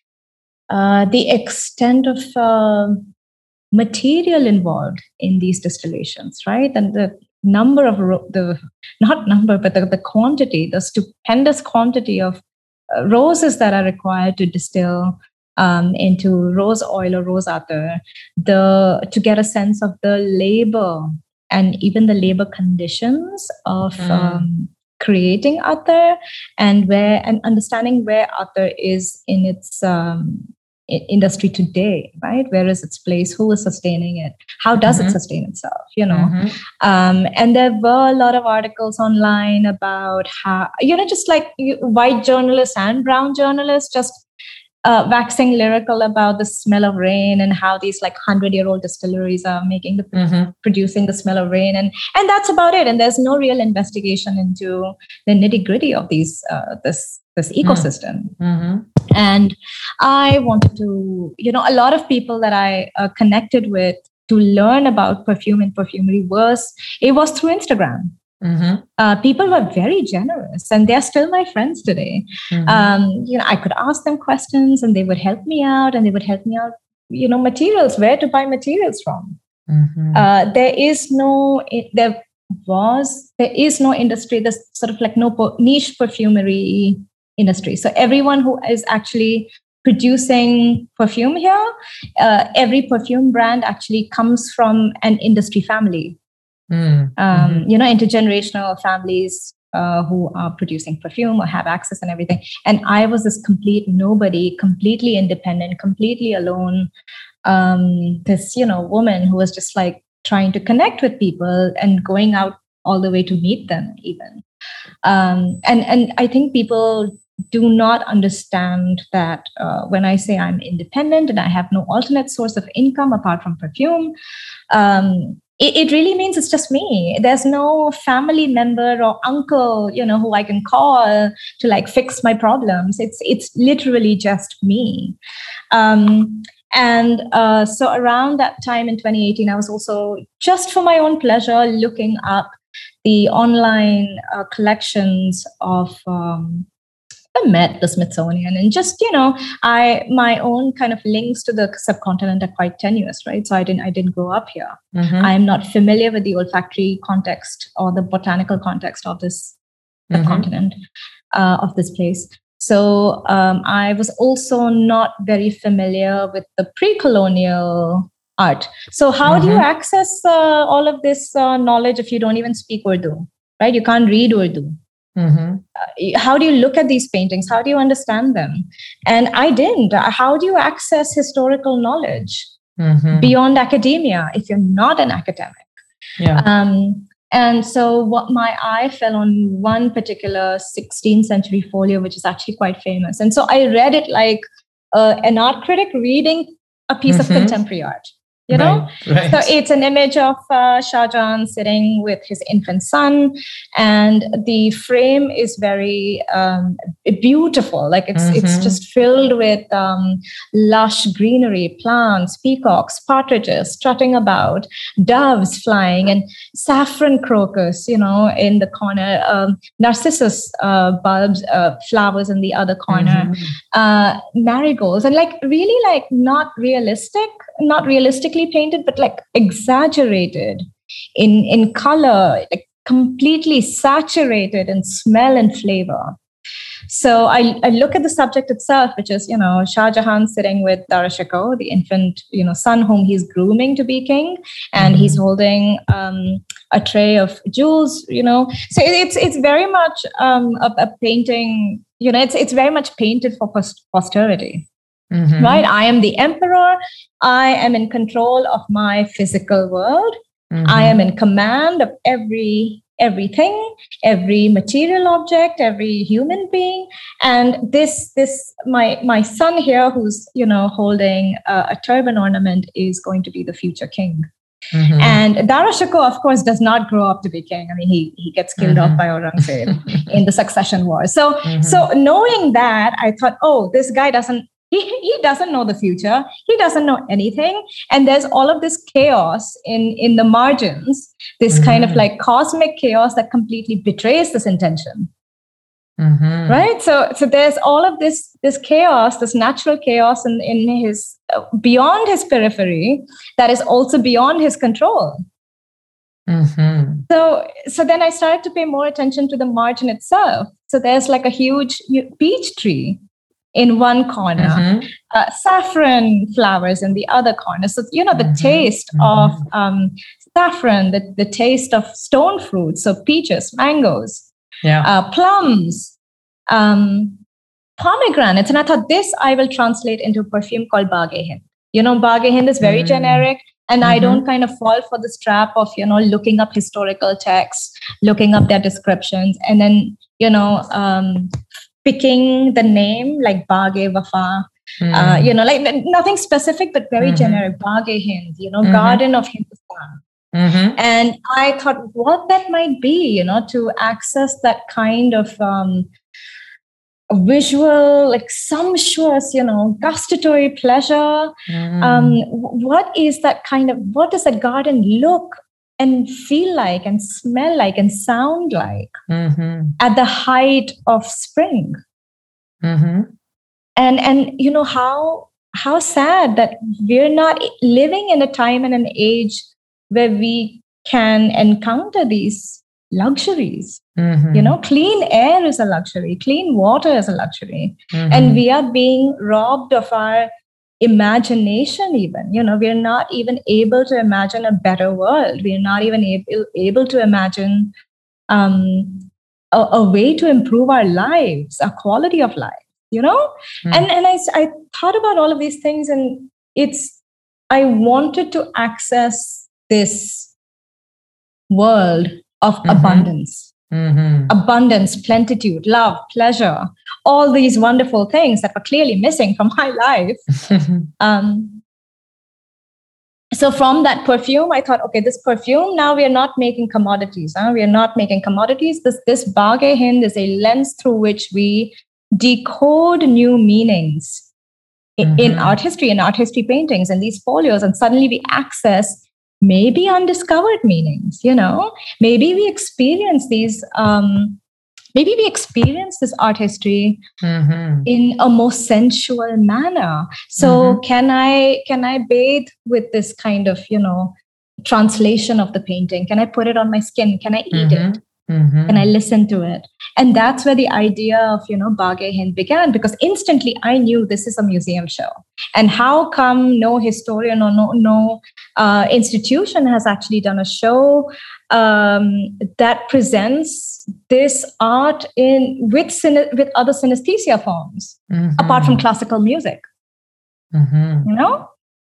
uh, the extent of uh, material involved in these distillations, right? And the number of ro- the not number but the, the quantity, the stupendous quantity of uh, roses that are required to distill um, into rose oil or rose attar, the to get a sense of the labor and even the labor conditions of mm. um, creating attar, and where and understanding where attar is in its um, industry today, right? Where is its place? Who is sustaining it? How does mm-hmm. it sustain itself? You know, mm-hmm. um, and there were a lot of articles online about how, you know, just like white journalists and brown journalists just uh, waxing lyrical about the smell of rain and how these like hundred-year-old distilleries are making the mm-hmm. producing the smell of rain, and and that's about it. And there's no real investigation into the nitty-gritty of these uh, this this ecosystem. Mm-hmm. And I wanted to, you know, a lot of people that I uh, connected with to learn about perfume and perfumery was, it was through Instagram. Mm-hmm. Uh, people were very generous and they're still my friends today. Mm-hmm. Um, you know, I could ask them questions and they would help me out and they would help me out, you know, materials, where to buy materials from. Mm-hmm. Uh, there is no, there was, there is no industry, there's sort of like no po- niche perfumery industry. So everyone who is actually producing perfume here, uh, every perfume brand actually comes from an industry family. Mm. Um, mm-hmm. You know, intergenerational families uh, who are producing perfume or have access and everything. And I was this complete nobody, completely independent, completely alone. Um, this, you know, woman who was just like trying to connect with people and going out all the way to meet them even. Um, and, and I think people do not understand that uh, when I say I'm independent and I have no alternate source of income apart from perfume, um, it, it really means it's just me. There's no family member or uncle, you know, who I can call to like fix my problems. It's it's literally just me. Um, and uh, so around that time in twenty eighteen, I was also just for my own pleasure looking up the online uh, collections of um, the Met, the Smithsonian, and just, you know, I my own kind of links to the subcontinent are quite tenuous, right? So I didn't I didn't grow up here. Mm-hmm. I'm not familiar with the olfactory context or the botanical context of this mm-hmm. subcontinent, uh, of this place. So um, I was also not very familiar with the pre-colonial art. So how mm-hmm. do you access uh, all of this uh, knowledge if you don't even speak Urdu, right? You can't read Urdu. Mm-hmm. Uh, how do you look at these paintings? How do you understand them? And I didn't. How do you access historical knowledge mm-hmm. beyond academia if you're not an academic? Yeah. Um, and so what my eye fell on one particular sixteenth century folio, which is actually quite famous. And so I read it like uh, an art critic reading a piece mm-hmm. of contemporary art. You know, right, right. So it's an image of uh, Shah Jahan sitting with his infant son, and the frame is very um, beautiful. Like it's mm-hmm. it's just filled with um, lush greenery, plants, peacocks, partridges strutting about, doves flying, and saffron crocus. You know, in the corner, um, narcissus uh, bulbs, uh, flowers in the other corner, mm-hmm. uh, marigolds, and like really like not realistic, not realistically painted, but like exaggerated in in color, like completely saturated in smell and flavor. So I, I look at the subject itself, which is, you know, Shah Jahan sitting with Dara Shikoh, the infant, you know, son whom he's grooming to be king, and mm-hmm. he's holding um, a tray of jewels, you know. So it's it's very much um, a, a painting, you know, it's it's very much painted for post- posterity. Mm-hmm. Right? I am the emperor. I am in control of my physical world. Mm-hmm. I am in command of every everything, every material object, every human being. And this, this, my my son here, who's, you know, holding a, a turban ornament, is going to be the future king. Mm-hmm. And Dara Shikoh, of course, does not grow up to be king. I mean, he he gets killed mm-hmm. off by Aurangzeb in the succession war. So, mm-hmm. so knowing that, I thought, oh, this guy doesn't. He he doesn't know the future. He doesn't know anything. And there's all of this chaos in, in the margins, this mm-hmm. kind of like cosmic chaos that completely betrays this intention. Mm-hmm. Right? So so there's all of this this chaos, this natural chaos in, in his, uh, beyond his periphery, that is also beyond his control. Mm-hmm. So so then I started to pay more attention to the margin itself. So there's like a huge peach tree in one corner, mm-hmm. uh, saffron flowers in the other corner. So, you know, the mm-hmm. taste mm-hmm. of um, saffron, the, the taste of stone fruits, so peaches, mangoes, yeah. uh, plums, um, pomegranates. And I thought, this I will translate into a perfume called Bagh-e-Hind. You know, Bagh-e-Hind is very mm-hmm. generic. And mm-hmm. I don't kind of fall for this trap of, you know, looking up historical texts, looking up their descriptions, and then, you know, um, picking the name like Bagh-e-Wafa, mm. uh, you know, like nothing specific, but very mm-hmm. generic. Bagh-e-Hind, you know, mm-hmm. Garden of Hindustan. Mm-hmm. And I thought what that might be, you know, to access that kind of um, visual, like sumptuous, you know, gustatory pleasure. Mm. Um, what is that kind of, what does that garden look and feel like and smell like and sound like mm-hmm. at the height of spring? Mm-hmm. And, and you know, how, how sad that we're not living in a time and an age where we can encounter these luxuries. Mm-hmm. You know, clean air is a luxury, clean water is a luxury. Mm-hmm. And we are being robbed of our imagination even. You know, we're not even able to imagine a better world. We're not even able, able to imagine um, a, a way to improve our lives, our quality of life, you know? Mm-hmm. And, and I, I thought about all of these things, and it's, I wanted to access this world of mm-hmm. abundance. Mm-hmm. Abundance, plenitude, love, pleasure, all these wonderful things that were clearly missing from my life. um, so from that perfume, I thought, okay, this perfume, now we are not making commodities. Huh? We are not making commodities. This, this Bagh-e-Hind is a lens through which we decode new meanings in, mm-hmm. in art history, in art history paintings, and these folios. And suddenly we access maybe undiscovered meanings, you know, maybe we experience these, um, maybe we experience this art history mm-hmm. in a more sensual manner. So mm-hmm. can I, can I bathe with this kind of, you know, translation of the painting? Can I put it on my skin? Can I eat mm-hmm. it? Mm-hmm. Can I listen to it? And that's where the idea of, you know, Baghe-Hind began, because instantly I knew this is a museum show. And how come no historian or no, no uh, institution has actually done a show um, that presents this art in with, syne- with other synesthesia forms, mm-hmm. apart from classical music, mm-hmm. you know?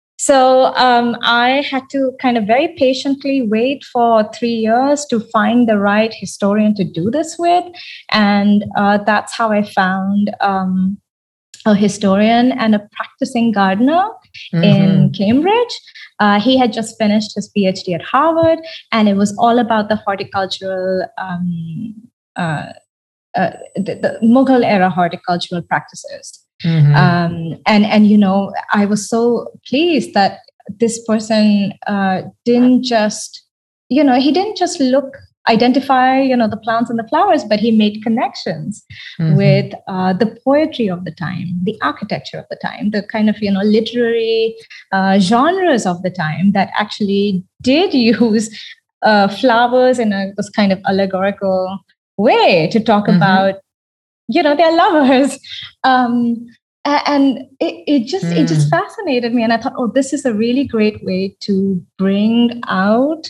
So um, I had to kind of very patiently wait for three years to find the right historian to do this with. And uh, that's how I found um, a historian and a practicing gardener mm-hmm. in Cambridge. Uh, he had just finished his PhD at Harvard, and it was all about the horticultural, um, uh, uh, the, the Mughal era horticultural practices. Mm-hmm. Um, and, and, you know, I was so pleased that this person uh, didn't just, you know, he didn't just look, identify, you know, the plants and the flowers, but he made connections mm-hmm. with uh, the poetry of the time, the architecture of the time, the kind of, you know, literary uh, genres of the time that actually did use uh, flowers in a this kind of allegorical way to talk mm-hmm. about, you know, they're lovers. Um, and it, it just mm. it just fascinated me. And I thought, oh, this is a really great way to bring out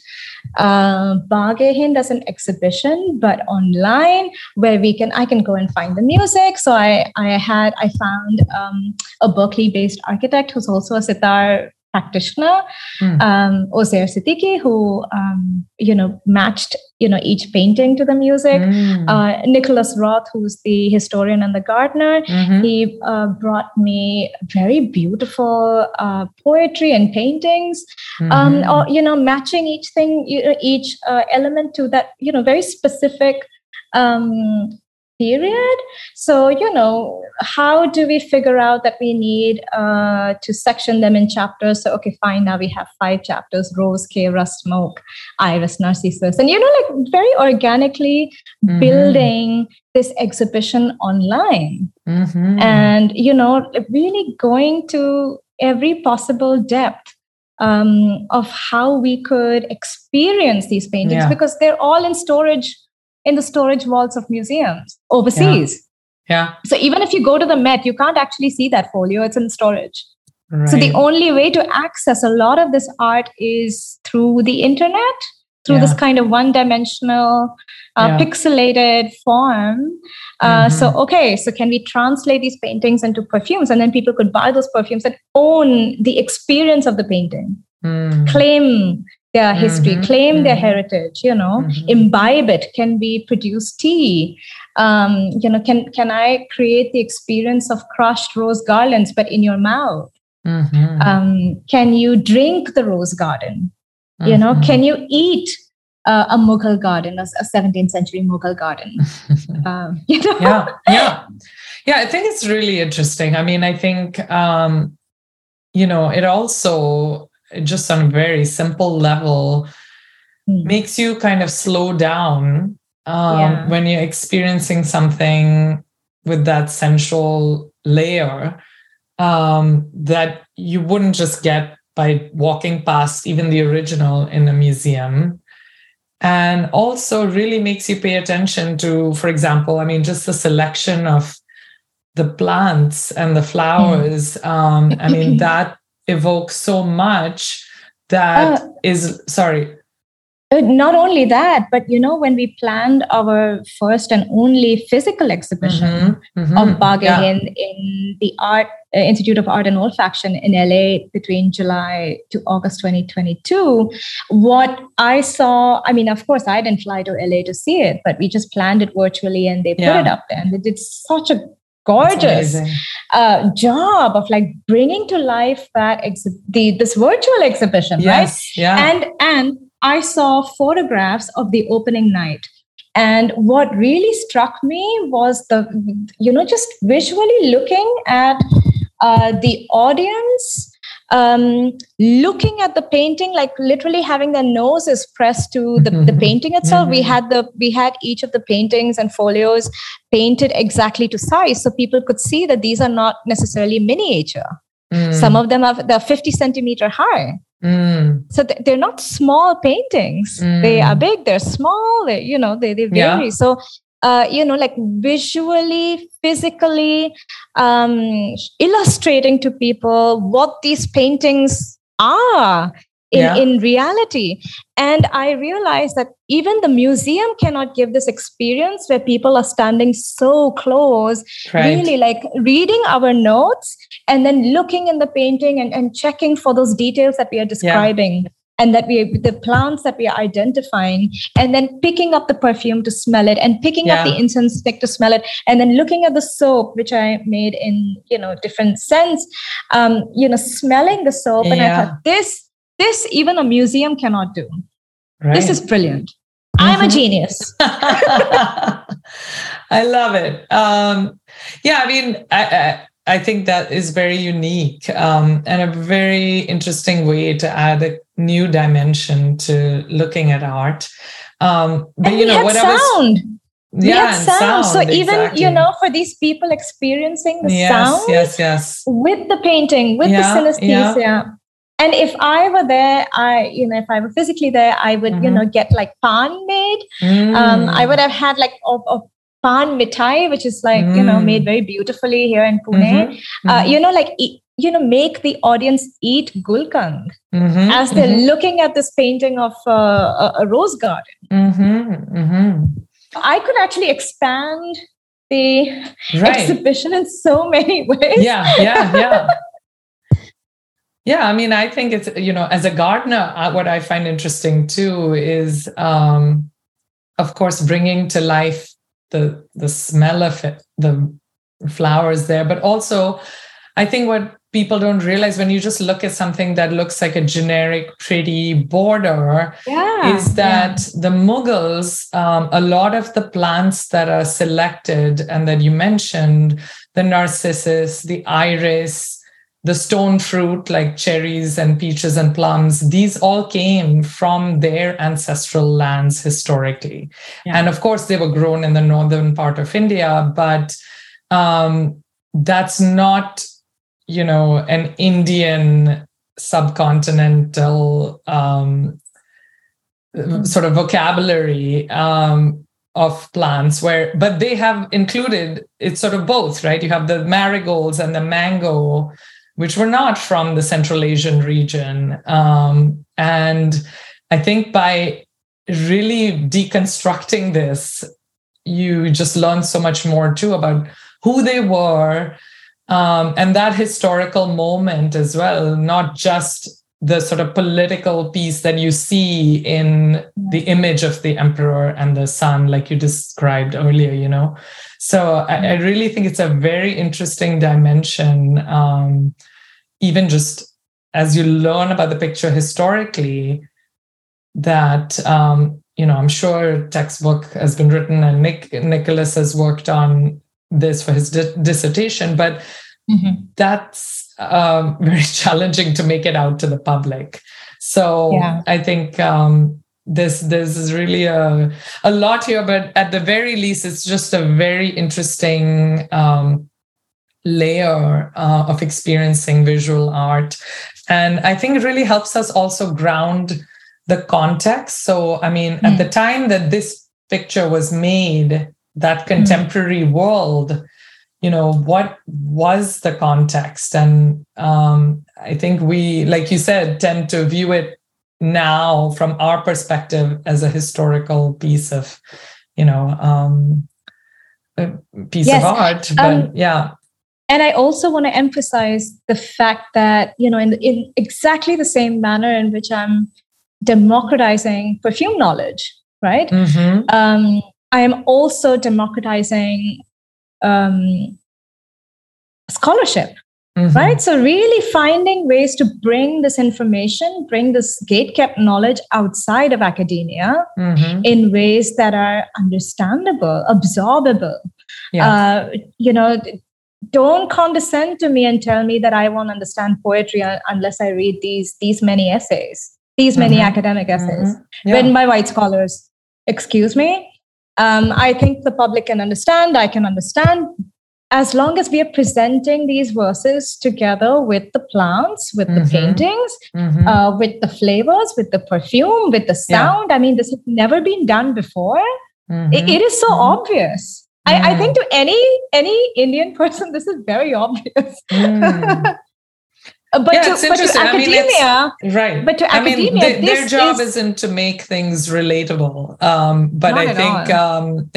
uh, Baghe-Hind as an exhibition, but online, where we can, I can go and find the music. So I, I had, I found um, a Berkeley-based architect who's also a sitar practitioner, mm. um, Ozair Siddiqui, who, um, you know, matched, you know, each painting to the music. Mm. Uh, Nicholas Roth, who's the historian and the gardener, mm-hmm. he uh, brought me very beautiful uh, poetry and paintings, mm-hmm. um, or, you know, matching each thing, you know, each uh, element to that, you know, very specific um period. So, you know, how do we figure out that we need uh, to section them in chapters? So, okay, fine. Now we have five chapters: Rose, K, Rust, Smoke, Iris, Narcissus. And, you know, like very organically mm-hmm. building this exhibition online. Mm-hmm. And, you know, really going to every possible depth um, of how we could experience these paintings, yeah. because they're all in storage in the storage vaults of museums overseas. Yeah. yeah. So even if you go to the Met, you can't actually see that folio. It's in storage. Right. So the only way to access a lot of this art is through the internet, through yeah. this kind of one-dimensional, uh, yeah. pixelated form. Uh, mm-hmm. So, okay, so can we translate these paintings into perfumes? And then people could buy those perfumes and own the experience of the painting, mm. claim their history, mm-hmm. claim mm-hmm. their heritage, you know, mm-hmm. imbibe it. Can we produce tea? Um, you know, can can I create the experience of crushed rose garlands, but in your mouth? Mm-hmm. Um, can you drink the rose garden? Mm-hmm. You know, can you eat uh, a Mughal garden, a, a seventeenth century Mughal garden? um, you know? Yeah, yeah. Yeah, I think it's really interesting. I mean, I think, um, you know, it also, just on a very simple level, mm. makes you kind of slow down um, yeah. when you're experiencing something with that sensual layer um, that you wouldn't just get by walking past even the original in a museum. And also really makes you pay attention to, for example, I mean, just the selection of the plants and the flowers. Mm. Um, I mean, that evokes so much that uh, is, sorry. Not only that, but, you know, when we planned our first and only physical exhibition mm-hmm, mm-hmm, of Baghe-Hind yeah. in the Art uh, Institute of Art and Olfaction in L A between July to August twenty twenty-two, what I saw, I mean, of course, I didn't fly to L A to see it, but we just planned it virtually and they put yeah. it up there. And they did such a gorgeous uh, job of like bringing to life that exhi- the this virtual exhibition, yes, right? Yeah. And and I saw photographs of the opening night, and what really struck me was the, you know, just visually looking at uh, the audience um, looking at the painting, like literally having their noses pressed to the, the painting itself. Mm-hmm. We had the we had each of the paintings and folios painted exactly to size, so people could see that these are not necessarily miniature. Mm. Some of them are they're fifty centimeter high. Mm. So th- they're not small paintings. Mm. They are big, they're small, they, you know, they, they vary. Yeah. So, uh, you know, like visually, physically, um, illustrating to people what these paintings are in, yeah. in reality. And I realized that even the museum cannot give this experience where people are standing so close, right. really like reading our notes and then looking in the painting and, and checking for those details that we are describing. Yeah. And that we, the plants that we are identifying, and then picking up the perfume to smell it, and picking yeah. up the incense stick to smell it, and then looking at the soap, which I made in, you know, different scents, um, you know, smelling the soap. Yeah. And I thought, this, this even a museum cannot do. Right. This is brilliant. Mm-hmm. I'm a genius. I love it. Um, yeah, I mean, I, I I think that is very unique um, and a very interesting way to add a new dimension to looking at art. Um, but and you know, what sound. I was, we yeah, had sound. sound. So exactly. even, you know, for these people experiencing the yes, sound yes, yes. with the painting, with yeah, the synesthesia. Yeah. And if I were there, I, you know, if I were physically there, I would, mm-hmm. you know, get like pan made. Mm. Um, I would have had like a, a pan mithai, which is like, mm. you know, made very beautifully here in Pune. Mm-hmm. Mm-hmm. Uh, you know, like, e- you know, make the audience eat gulkand mm-hmm. as they're mm-hmm. looking at this painting of uh, a, a rose garden. Mm-hmm. Mm-hmm. I could actually expand the right. exhibition in so many ways. Yeah, yeah, yeah. Yeah, I mean, I think it's, you know, as a gardener, what I find interesting too is, um, of course, bringing to life the the smell of it, the flowers there. But also, I think what people don't realize when you just look at something that looks like a generic, pretty border yeah, is that yeah. the Mughals, um, a lot of the plants that are selected and that you mentioned, the narcissus, the iris, the stone fruit like cherries and peaches and plums, these all came from their ancestral lands historically. Yeah. And of course, they were grown in the northern part of India, but um, that's not, you know, an Indian subcontinental um, mm-hmm. sort of vocabulary um, of plants where, but they have included, it's sort of both, right? You have the marigolds and the mango, which were not from the Central Asian region. Um, and I think by really deconstructing this, you just learn so much more too about who they were um, and that historical moment as well, not just the sort of political piece that you see in the image of the emperor and the sun, like you described earlier, you know. So I, I really think it's a very interesting dimension, um, even just as you learn about the picture historically, that, um, you know, I'm sure textbook has been written and Nick Nicholas has worked on this for his di- dissertation, but mm-hmm. that's um, very challenging to make it out to the public. So yeah. I think um, this this is really a, a lot here, but at the very least, it's just a very interesting um, layer uh, of experiencing visual art. And I think it really helps us also ground the context. So, I mean, mm. at the time that this picture was made, that contemporary mm. world, you know, what was the context? And um, I think we, like you said, tend to view it now from our perspective as a historical piece of, you know, um, a piece yes. of art. But um, yeah. And I also want to emphasize the fact that, you know, in, in exactly the same manner in which I'm democratizing perfume knowledge, right? Mm-hmm. Um, I am also democratizing um, scholarship, mm-hmm. right? So really finding ways to bring this information, bring this gate-kept knowledge outside of academia mm-hmm. in ways that are understandable, absorbable. Yeah. Uh, you know, don't condescend to me and tell me that I won't understand poetry unless I read these these many essays, these many mm-hmm. academic essays. Mm-hmm. Yeah. When my white scholars, excuse me, um, I think the public can understand, I can understand, as long as we are presenting these verses together with the plants, with mm-hmm. the paintings, mm-hmm. uh, with the flavors, with the perfume, with the sound. Yeah. I mean, this has never been done before. Mm-hmm. It, it is so mm-hmm. obvious. Mm. I, I think to any any Indian person, this is very obvious. Mm. But, yeah, to, but to academia, I mean, right? But to academia, I mean, they, their job is, isn't to make things relatable. Um, but I think, um,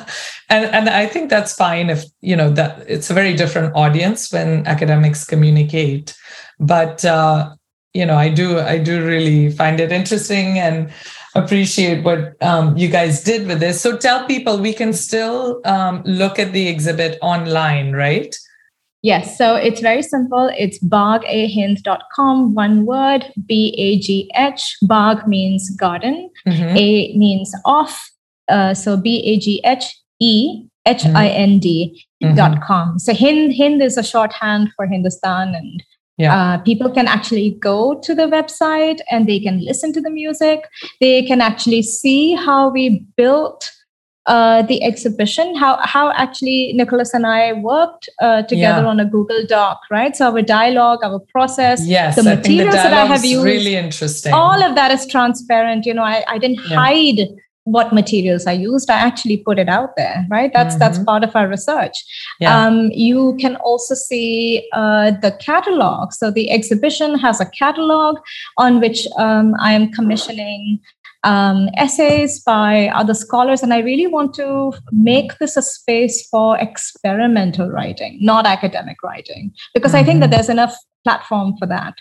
and and I think that's fine if you know that it's a very different audience when academics communicate. But uh, you know, I do I do really find it interesting and appreciate what um, you guys did with this. So tell people we can still um, look at the exhibit online, right? Yes. So it's very simple. It's bagh e hind dot com, one word, B A G H. Bagh means garden. Mm-hmm. A means off. Uh, so B A G H E H I N D mm-hmm. dot com. So Hind, Hind is a shorthand for Hindustan, and Yeah. Uh, people can actually go to the website and they can listen to the music. They can actually see how we built uh, the exhibition, how how actually Nicholas and I worked uh, together yeah. on a Google Doc, right? So our dialogue, our process, yes, the I materials think the that I have used, really interesting. All of that is transparent. You know, I, I didn't yeah. hide what materials I used. I actually put it out there, right? That's mm-hmm. that's part of our research. Yeah. Um, you can also see uh, the catalog. So the exhibition has a catalog on which um, I am commissioning um, essays by other scholars. And I really want to make this a space for experimental writing, not academic writing, because mm-hmm. I think that there's enough platform for that.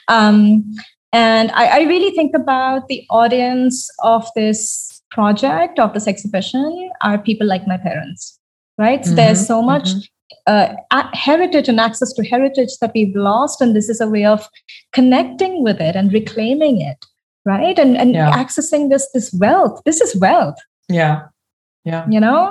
Um, and I, I really think about the audience of this project, of this exhibition, are people like my parents, right? So mm-hmm, there's so much mm-hmm. uh, heritage and access to heritage that we've lost, and this is a way of connecting with it and reclaiming it, right? And and yeah. accessing this this wealth. This is wealth. Yeah, yeah. You know,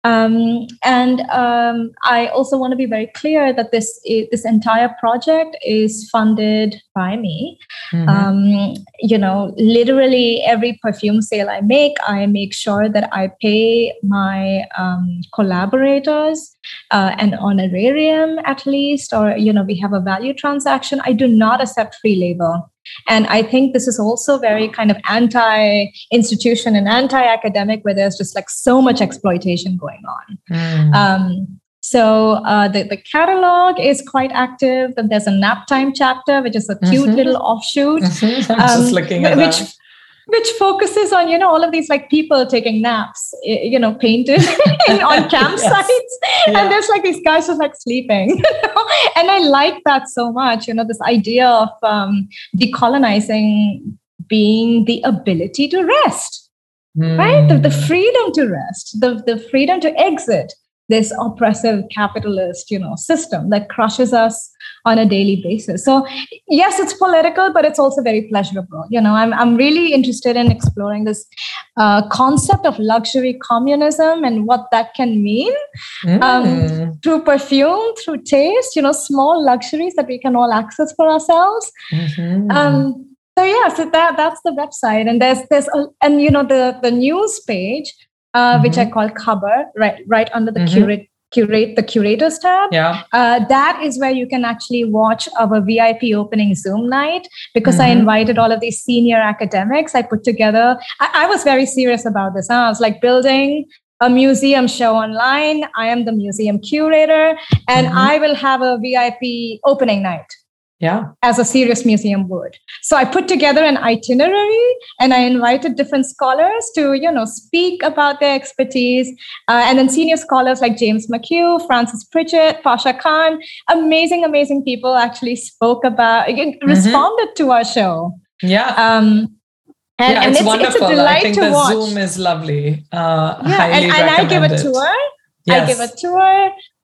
um, and um, I also want to be very clear that this this entire project is funded by me. Mm-hmm. Um, you know, literally every perfume sale I make, I make sure that I pay my um, collaborators uh, an honorarium at least, or, you know, we have a value transaction. I do not accept free labor. And I think this is also very kind of anti-institution and anti-academic, where there's just like so much exploitation going on. Mm. Um, So uh, the, the catalog is quite active. There's a nap time chapter, which is a cute mm-hmm. little offshoot. Mm-hmm. I'm um, just looking at which, that. Which focuses on, you know, all of these like people taking naps, you know, painted on campsites. Yes. Yeah. And there's like these guys just like sleeping. You know? And I like that so much, you know, this idea of um, decolonizing being the ability to rest, mm. right? The, the freedom to rest, the, the freedom to exit this oppressive capitalist, you know, system that crushes us on a daily basis. So yes, it's political, but it's also very pleasurable. You know, I'm I'm really interested in exploring this uh, concept of luxury communism and what that can mean mm. um, through perfume, through taste. You know, small luxuries that we can all access for ourselves. Mm-hmm. Um, so yeah, so that that's the website, and there's there's a, and you know the the news page. Uh, mm-hmm. which I call cover, right, right under the mm-hmm. curate, curate, the curators tab. Yeah, uh, that is where you can actually watch our V I P opening Zoom night, because mm-hmm. I invited all of these senior academics. I put together. I, I was very serious about this. Huh? I was like building a museum show online. I am the museum curator, and mm-hmm. I will have a V I P opening night. Yeah, as a serious museum would. So I put together an itinerary, and I invited different scholars to, you know, speak about their expertise. Uh, and then senior scholars like James McHugh, Francis Pritchett, Pasha Khan, amazing, amazing people actually spoke about, mm-hmm. responded to our show. Yeah. Um, and, yeah, and it's, it's wonderful. It's a delight I think to the watch. Zoom is lovely. Uh, yeah, highly and, and I give a it. tour. Yes. I give a tour.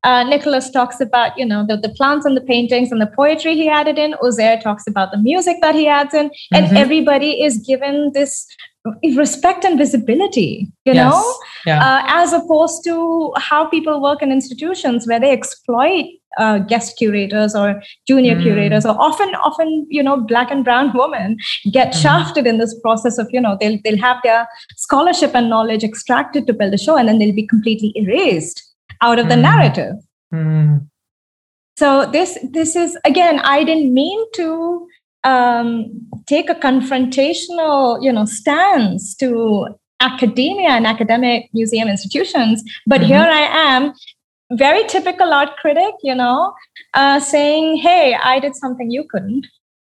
uh, Nicholas talks about, you know, the, the plants and the paintings and the poetry he added in. Uzair talks about the music that he adds in. And mm-hmm. everybody is given this respect and visibility, you yes. know, yeah. uh, as opposed to how people work in institutions where they exploit uh, guest curators or junior mm. curators, or often, often, you know, Black and brown women get mm. shafted in this process of, you know, they'll they'll have their scholarship and knowledge extracted to build a show, and then they'll be completely erased out of mm. the narrative. Mm. So this this is, again, I didn't mean to Um, take a confrontational, you know, stance to academia and academic museum institutions. But mm-hmm. here I am, very typical art critic, you know, uh, saying, hey, I did something you couldn't.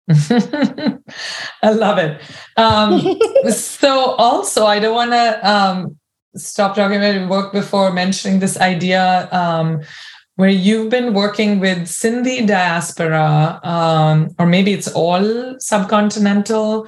I love it. Um, so also, I don't want to um, stop talking about your work before mentioning this idea um, where you've been working with Sindhi diaspora, um, or maybe it's all subcontinental,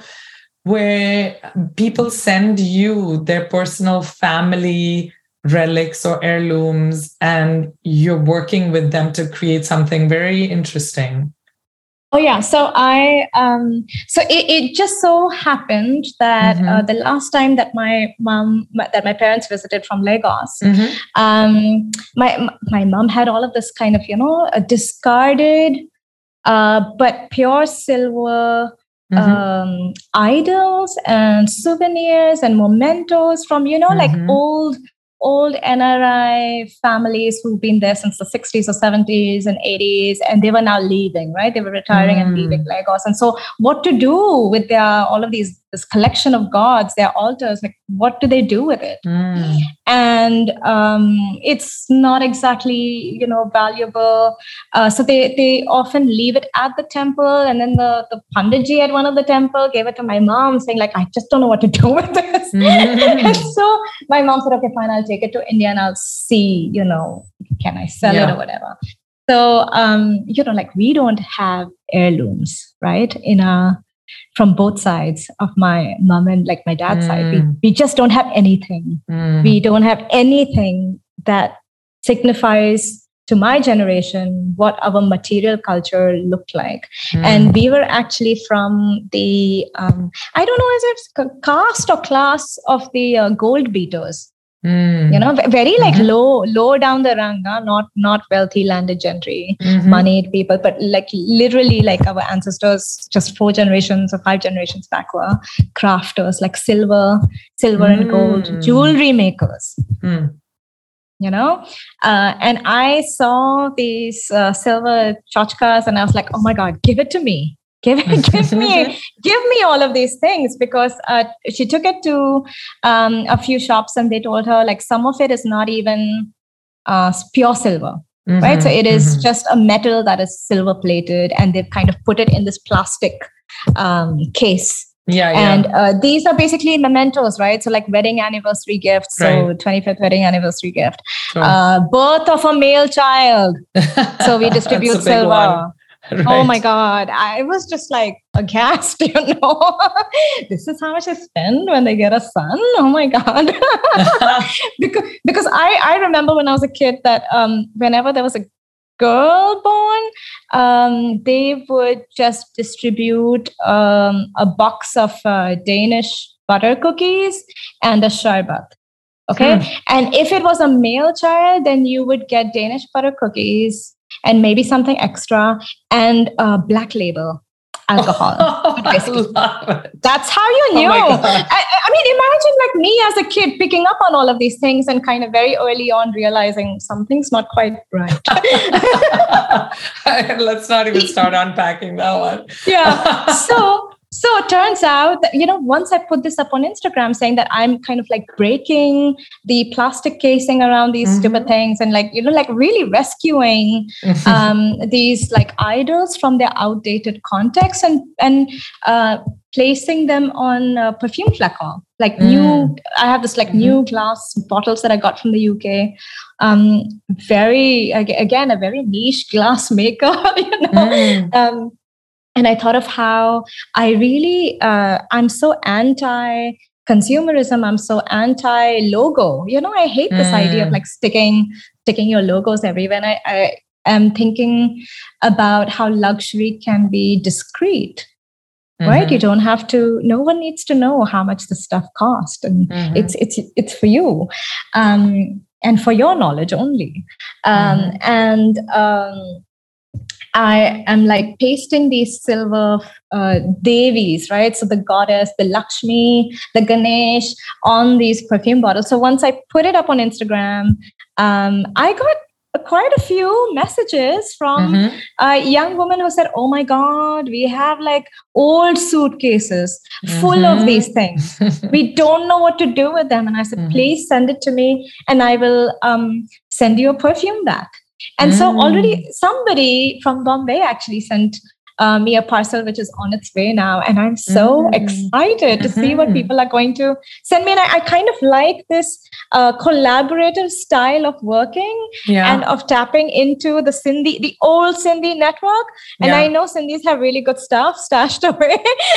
where people send you their personal family relics or heirlooms, and you're working with them to create something very interesting. Oh yeah, so I um, so it, it just so happened that mm-hmm. uh, the last time that my mom that my parents visited from Lagos, mm-hmm. um, my my mom had all of this kind of, you know, a discarded uh, but pure silver mm-hmm. um, idols and souvenirs and mementos from, you know, mm-hmm. like old. old N R I families who've been there since the sixties or seventies and eighties, and they were now leaving, right? They were retiring mm. and leaving Lagos. And so what to do with their, all of these, this collection of gods, their altars, like what do they do with it? Mm. And um, it's not exactly, you know, valuable. Uh, so they, they often leave it at the temple. And then the, the Panditji at one of the temple gave it to my mom saying like, I just don't know what to do with this. Mm. And so my mom said, okay, fine, I'll take it to India and I'll see, you know, can I sell yeah. it or whatever. So, um, you know, like we don't have heirlooms, right? In a, from both sides of my mom and like my dad's mm. side. We, we just don't have anything. Mm. We don't have anything that signifies to my generation what our material culture looked like. Mm. And we were actually from the, um, I don't know if it's caste or class of the uh, gold beaters. Mm. You know, very like mm-hmm. low, low down the rung, huh? not not wealthy landed gentry, mm-hmm. moneyed people, but like literally like our ancestors, just four generations or five generations back were crafters, like silver, silver mm. and gold jewelry makers. Mm. You know, uh, and I saw these uh, silver tchotchkes, and I was like, oh my God, give it to me. Give give me, give me all of these things, because uh, she took it to um, a few shops and they told her like some of it is not even uh, pure silver, mm-hmm, right? So it is mm-hmm. just a metal that is silver plated, and they've kind of put it in this plastic um, case. Yeah, and yeah. Uh, these are basically mementos, right? So like wedding anniversary gifts, right. So twenty-fifth wedding anniversary gift, sure. uh, birth of a male child. So we distribute silver. One. Right. Oh my God. I was just like aghast, you know, this is how much I spend when they get a son. Oh my God. because because I, I remember when I was a kid that um, whenever there was a girl born, um, they would just distribute um, a box of uh, Danish butter cookies and a sharbat. Okay. Hmm. And if it was a male child, then you would get Danish butter cookies and maybe something extra and uh, black label alcohol. Oh, I That's how you knew. Oh I, I mean, imagine like me as a kid picking up on all of these things and kind of very early on realizing something's not quite right. Let's not even start unpacking that one. Yeah. So, so it turns out that, you know, once I put this up on Instagram saying that I'm kind of like breaking the plastic casing around these mm-hmm. stupid things and like, you know, like really rescuing um, these like idols from their outdated context and, and uh, placing them on uh, perfume flacon, like mm. new, I have this like mm-hmm. new glass bottles that I got from the U K. Um, very, again, a very niche glass maker, you know, mm. um, and I thought of how I really, uh, I'm so anti-consumerism. I'm so anti-logo. You know, I hate this mm. idea of like sticking sticking your logos everywhere. And I, I am thinking about how luxury can be discreet. Mm-hmm. Right? You don't have to, no one needs to know how much the stuff cost. And mm-hmm. it's it's it's for you. Um, and for your knowledge only. Um, mm-hmm. And um, I am like pasting these silver uh, Devis, right? So the goddess, the Lakshmi, the Ganesh on these perfume bottles. So once I put it up on Instagram, um, I got quite a few messages from mm-hmm. a young woman who said, oh my God, we have like old suitcases mm-hmm. full of these things. We don't know what to do with them. And I said, mm-hmm. please send it to me and I will um, send you a perfume back. And mm. so already somebody from Bombay actually sent uh, me a parcel, which is on its way now. And I'm so mm. excited to mm-hmm. see what people are going to send me. And I, I kind of like this uh, collaborative style of working yeah. and of tapping into the Sindhi, the old Sindhi network. And yeah. I know Sindhis have really good stuff stashed away.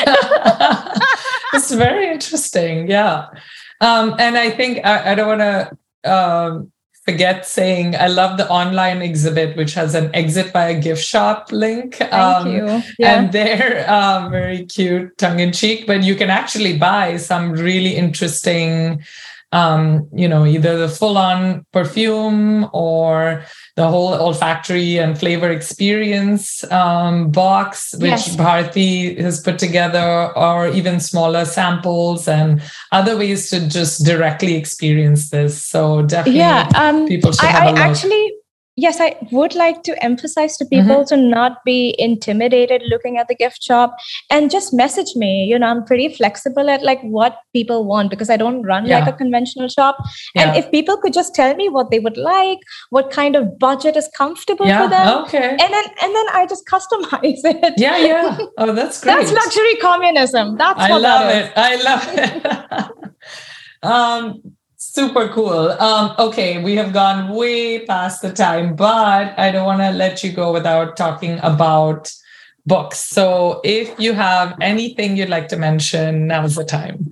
It's very interesting. Yeah. Um, and I think I, I don't want to... Um, forget saying, I love the online exhibit, which has an exit by a gift shop link. Thank um, you. Yeah. And they're um, very cute, tongue in cheek, but you can actually buy some really interesting, um, you know, either the full on perfume or the whole olfactory and flavor experience um, box, which yes. Bharti has put together, or even smaller samples and other ways to just directly experience this. So definitely yeah, um, people should I, have I a look. Actually, yes, I would like to emphasize to people mm-hmm. to not be intimidated looking at the gift shop and just message me. You know, I'm pretty flexible at like what people want because I don't run yeah. like a conventional shop. Yeah. And if people could just tell me what they would like, what kind of budget is comfortable yeah. for them. Okay. And then and then I just customize it. Yeah, yeah. Oh, that's great. That's luxury communism. That's I what love that it. I love it. um Super cool. Um, okay, we have gone way past the time, but I don't want to let you go without talking about books. So if you have anything you'd like to mention, now's the time.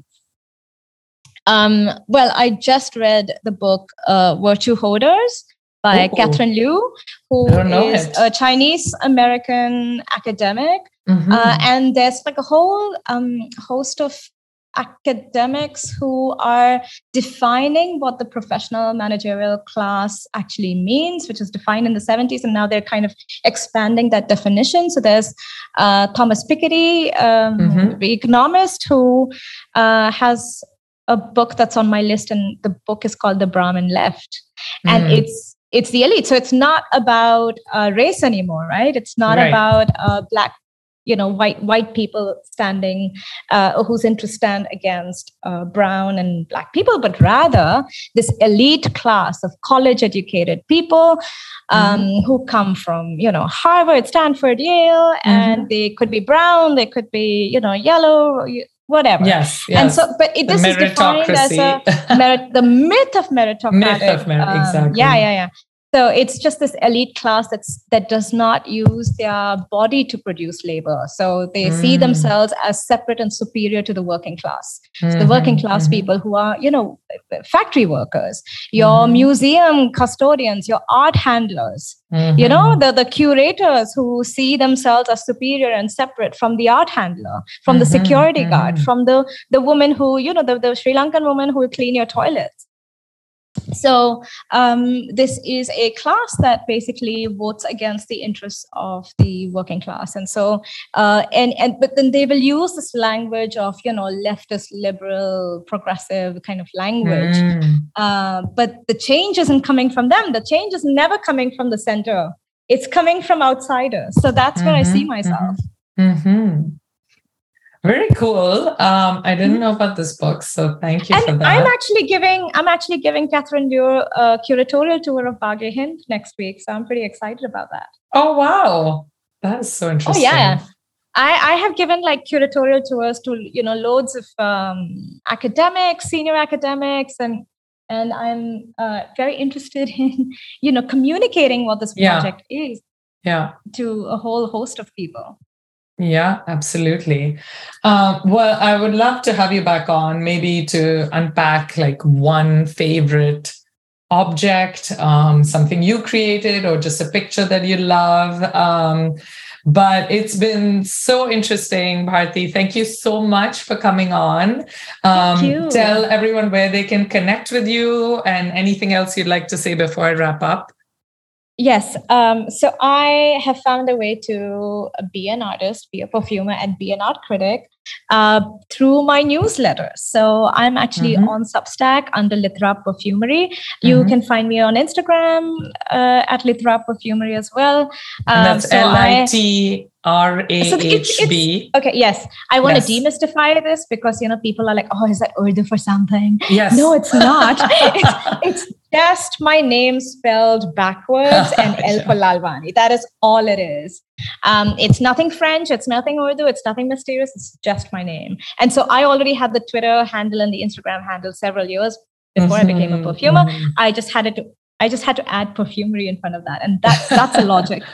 Um, well, I just read the book uh, Virtue Hoarders by Ooh. Catherine Liu, who is it. a Chinese-American academic. Mm-hmm. Uh, and there's like a whole um, host of academics who are defining what the professional managerial class actually means, which is defined in the seventies. And now they're kind of expanding that definition. So there's uh, Thomas Piketty, um, mm-hmm. the economist, who uh, has a book that's on my list. And the book is called The Brahmin Left. Mm. And it's it's the elite. So it's not about uh, race anymore, right? It's not right. about uh, black you know, white white people standing, uh, whose interests stand against uh, brown and black people, but rather this elite class of college-educated people um, mm-hmm. who come from, you know, Harvard, Stanford, Yale, mm-hmm. and they could be brown, they could be, you know, yellow, whatever. Yes, yes. And so, but it, this is defined as a merit, the myth of meritocracy. Myth of merit, um, exactly. Yeah, yeah, yeah. So it's just this elite class that's that does not use their body to produce labor. So they mm. see themselves as separate and superior to the working class. Mm-hmm, so the working class mm-hmm. people who are, you know, factory workers, your mm-hmm. museum custodians, your art handlers, mm-hmm. you know, the, the curators who see themselves as superior and separate from the art handler, from mm-hmm, the security mm-hmm. guard, from the, the woman who, you know, the, the Sri Lankan woman who will clean your toilets. So um, this is a class that basically votes against the interests of the working class, and so uh, and and but then they will use this language of, you know, leftist, liberal, progressive kind of language. Mm. Uh, but the change isn't coming from them. The change is never coming from the center. It's coming from outsiders. So that's mm-hmm, where I see myself. Mm-hmm. Mm-hmm. Very cool. Um, I didn't know about this book, so thank you and for that. I'm actually giving I'm actually giving Catherine Liu a curatorial tour of Baghe Hind next week, so I'm pretty excited about that. Oh wow, that is so interesting. Oh yeah, I, I have given like curatorial tours to, you know, loads of um, academics, senior academics, and and I'm uh, very interested in, you know, communicating what this project yeah. is yeah. to a whole host of people. Yeah, absolutely. Um, well, I would love to have you back on, maybe to unpack like one favorite object, um, something you created, or just a picture that you love. Um, but it's been so interesting, Bharti. Thank you so much for coming on. Um, Thank you. Tell everyone where they can connect with you and anything else you'd like to say before I wrap up. Yes. Um, so I have found a way to be an artist, be a perfumer, and be an art critic uh, through my newsletter. So I'm actually mm-hmm. on Substack under Litera Perfumery. You mm-hmm. can find me on Instagram uh, at Litera Perfumery as well. Um, and that's so L I T R A H B. So okay, yes. I want yes. to demystify this because, you know, people are like, oh, is that Urdu for something? Yes. No, it's not. it's, it's just my name spelled backwards and El for Lalwani. That is all it is. Um, it's nothing French. It's nothing Urdu. It's nothing mysterious. It's just my name. And so I already had the Twitter handle and the Instagram handle several years before mm-hmm. I became a perfumer. Mm-hmm. I just had it to I just had to add perfumery in front of that. And that, that's the logic.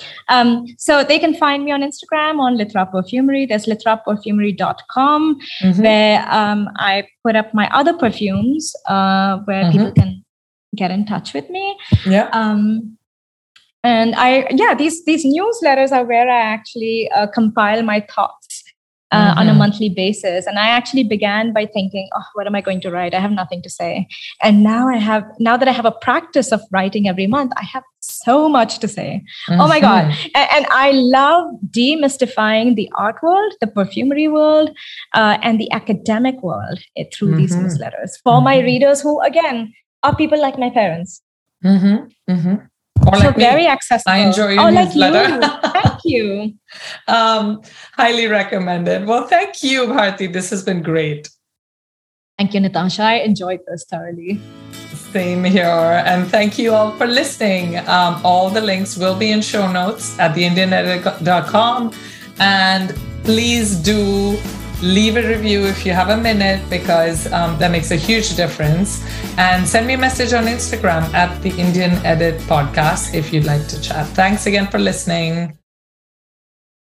Um, so they can find me on Instagram on Litera Perfumery. There's litera perfumery dot com mm-hmm. where um, I put up my other perfumes uh, where mm-hmm. people can get in touch with me. Yeah. Um, and I, yeah, these, these newsletters are where I actually uh, compile my thoughts Uh, mm-hmm. on a monthly basis. And I actually began by thinking, oh, what am I going to write? I have nothing to say. And now I have, now that I have a practice of writing every month, I have so much to say. Mm-hmm. Oh my God. And, and I love demystifying the art world, the perfumery world, uh, and the academic world uh, through mm-hmm. these newsletters for mm-hmm. my readers who, again, are people like my parents. Mm-hmm. Mm-hmm. Or so like very me. accessible. I enjoy your oh, newsletter. Like you. Thank you. um, highly recommended. Well, thank you, Bharti. This has been great. Thank you, Natasha. I enjoyed this thoroughly. Same here. And thank you all for listening. Um, all the links will be in show notes at the indian edit dot com. And please do leave a review if you have a minute, because um, that makes a huge difference. And send me a message on Instagram at the Indian Edit Podcast if you'd like to chat. Thanks again for listening.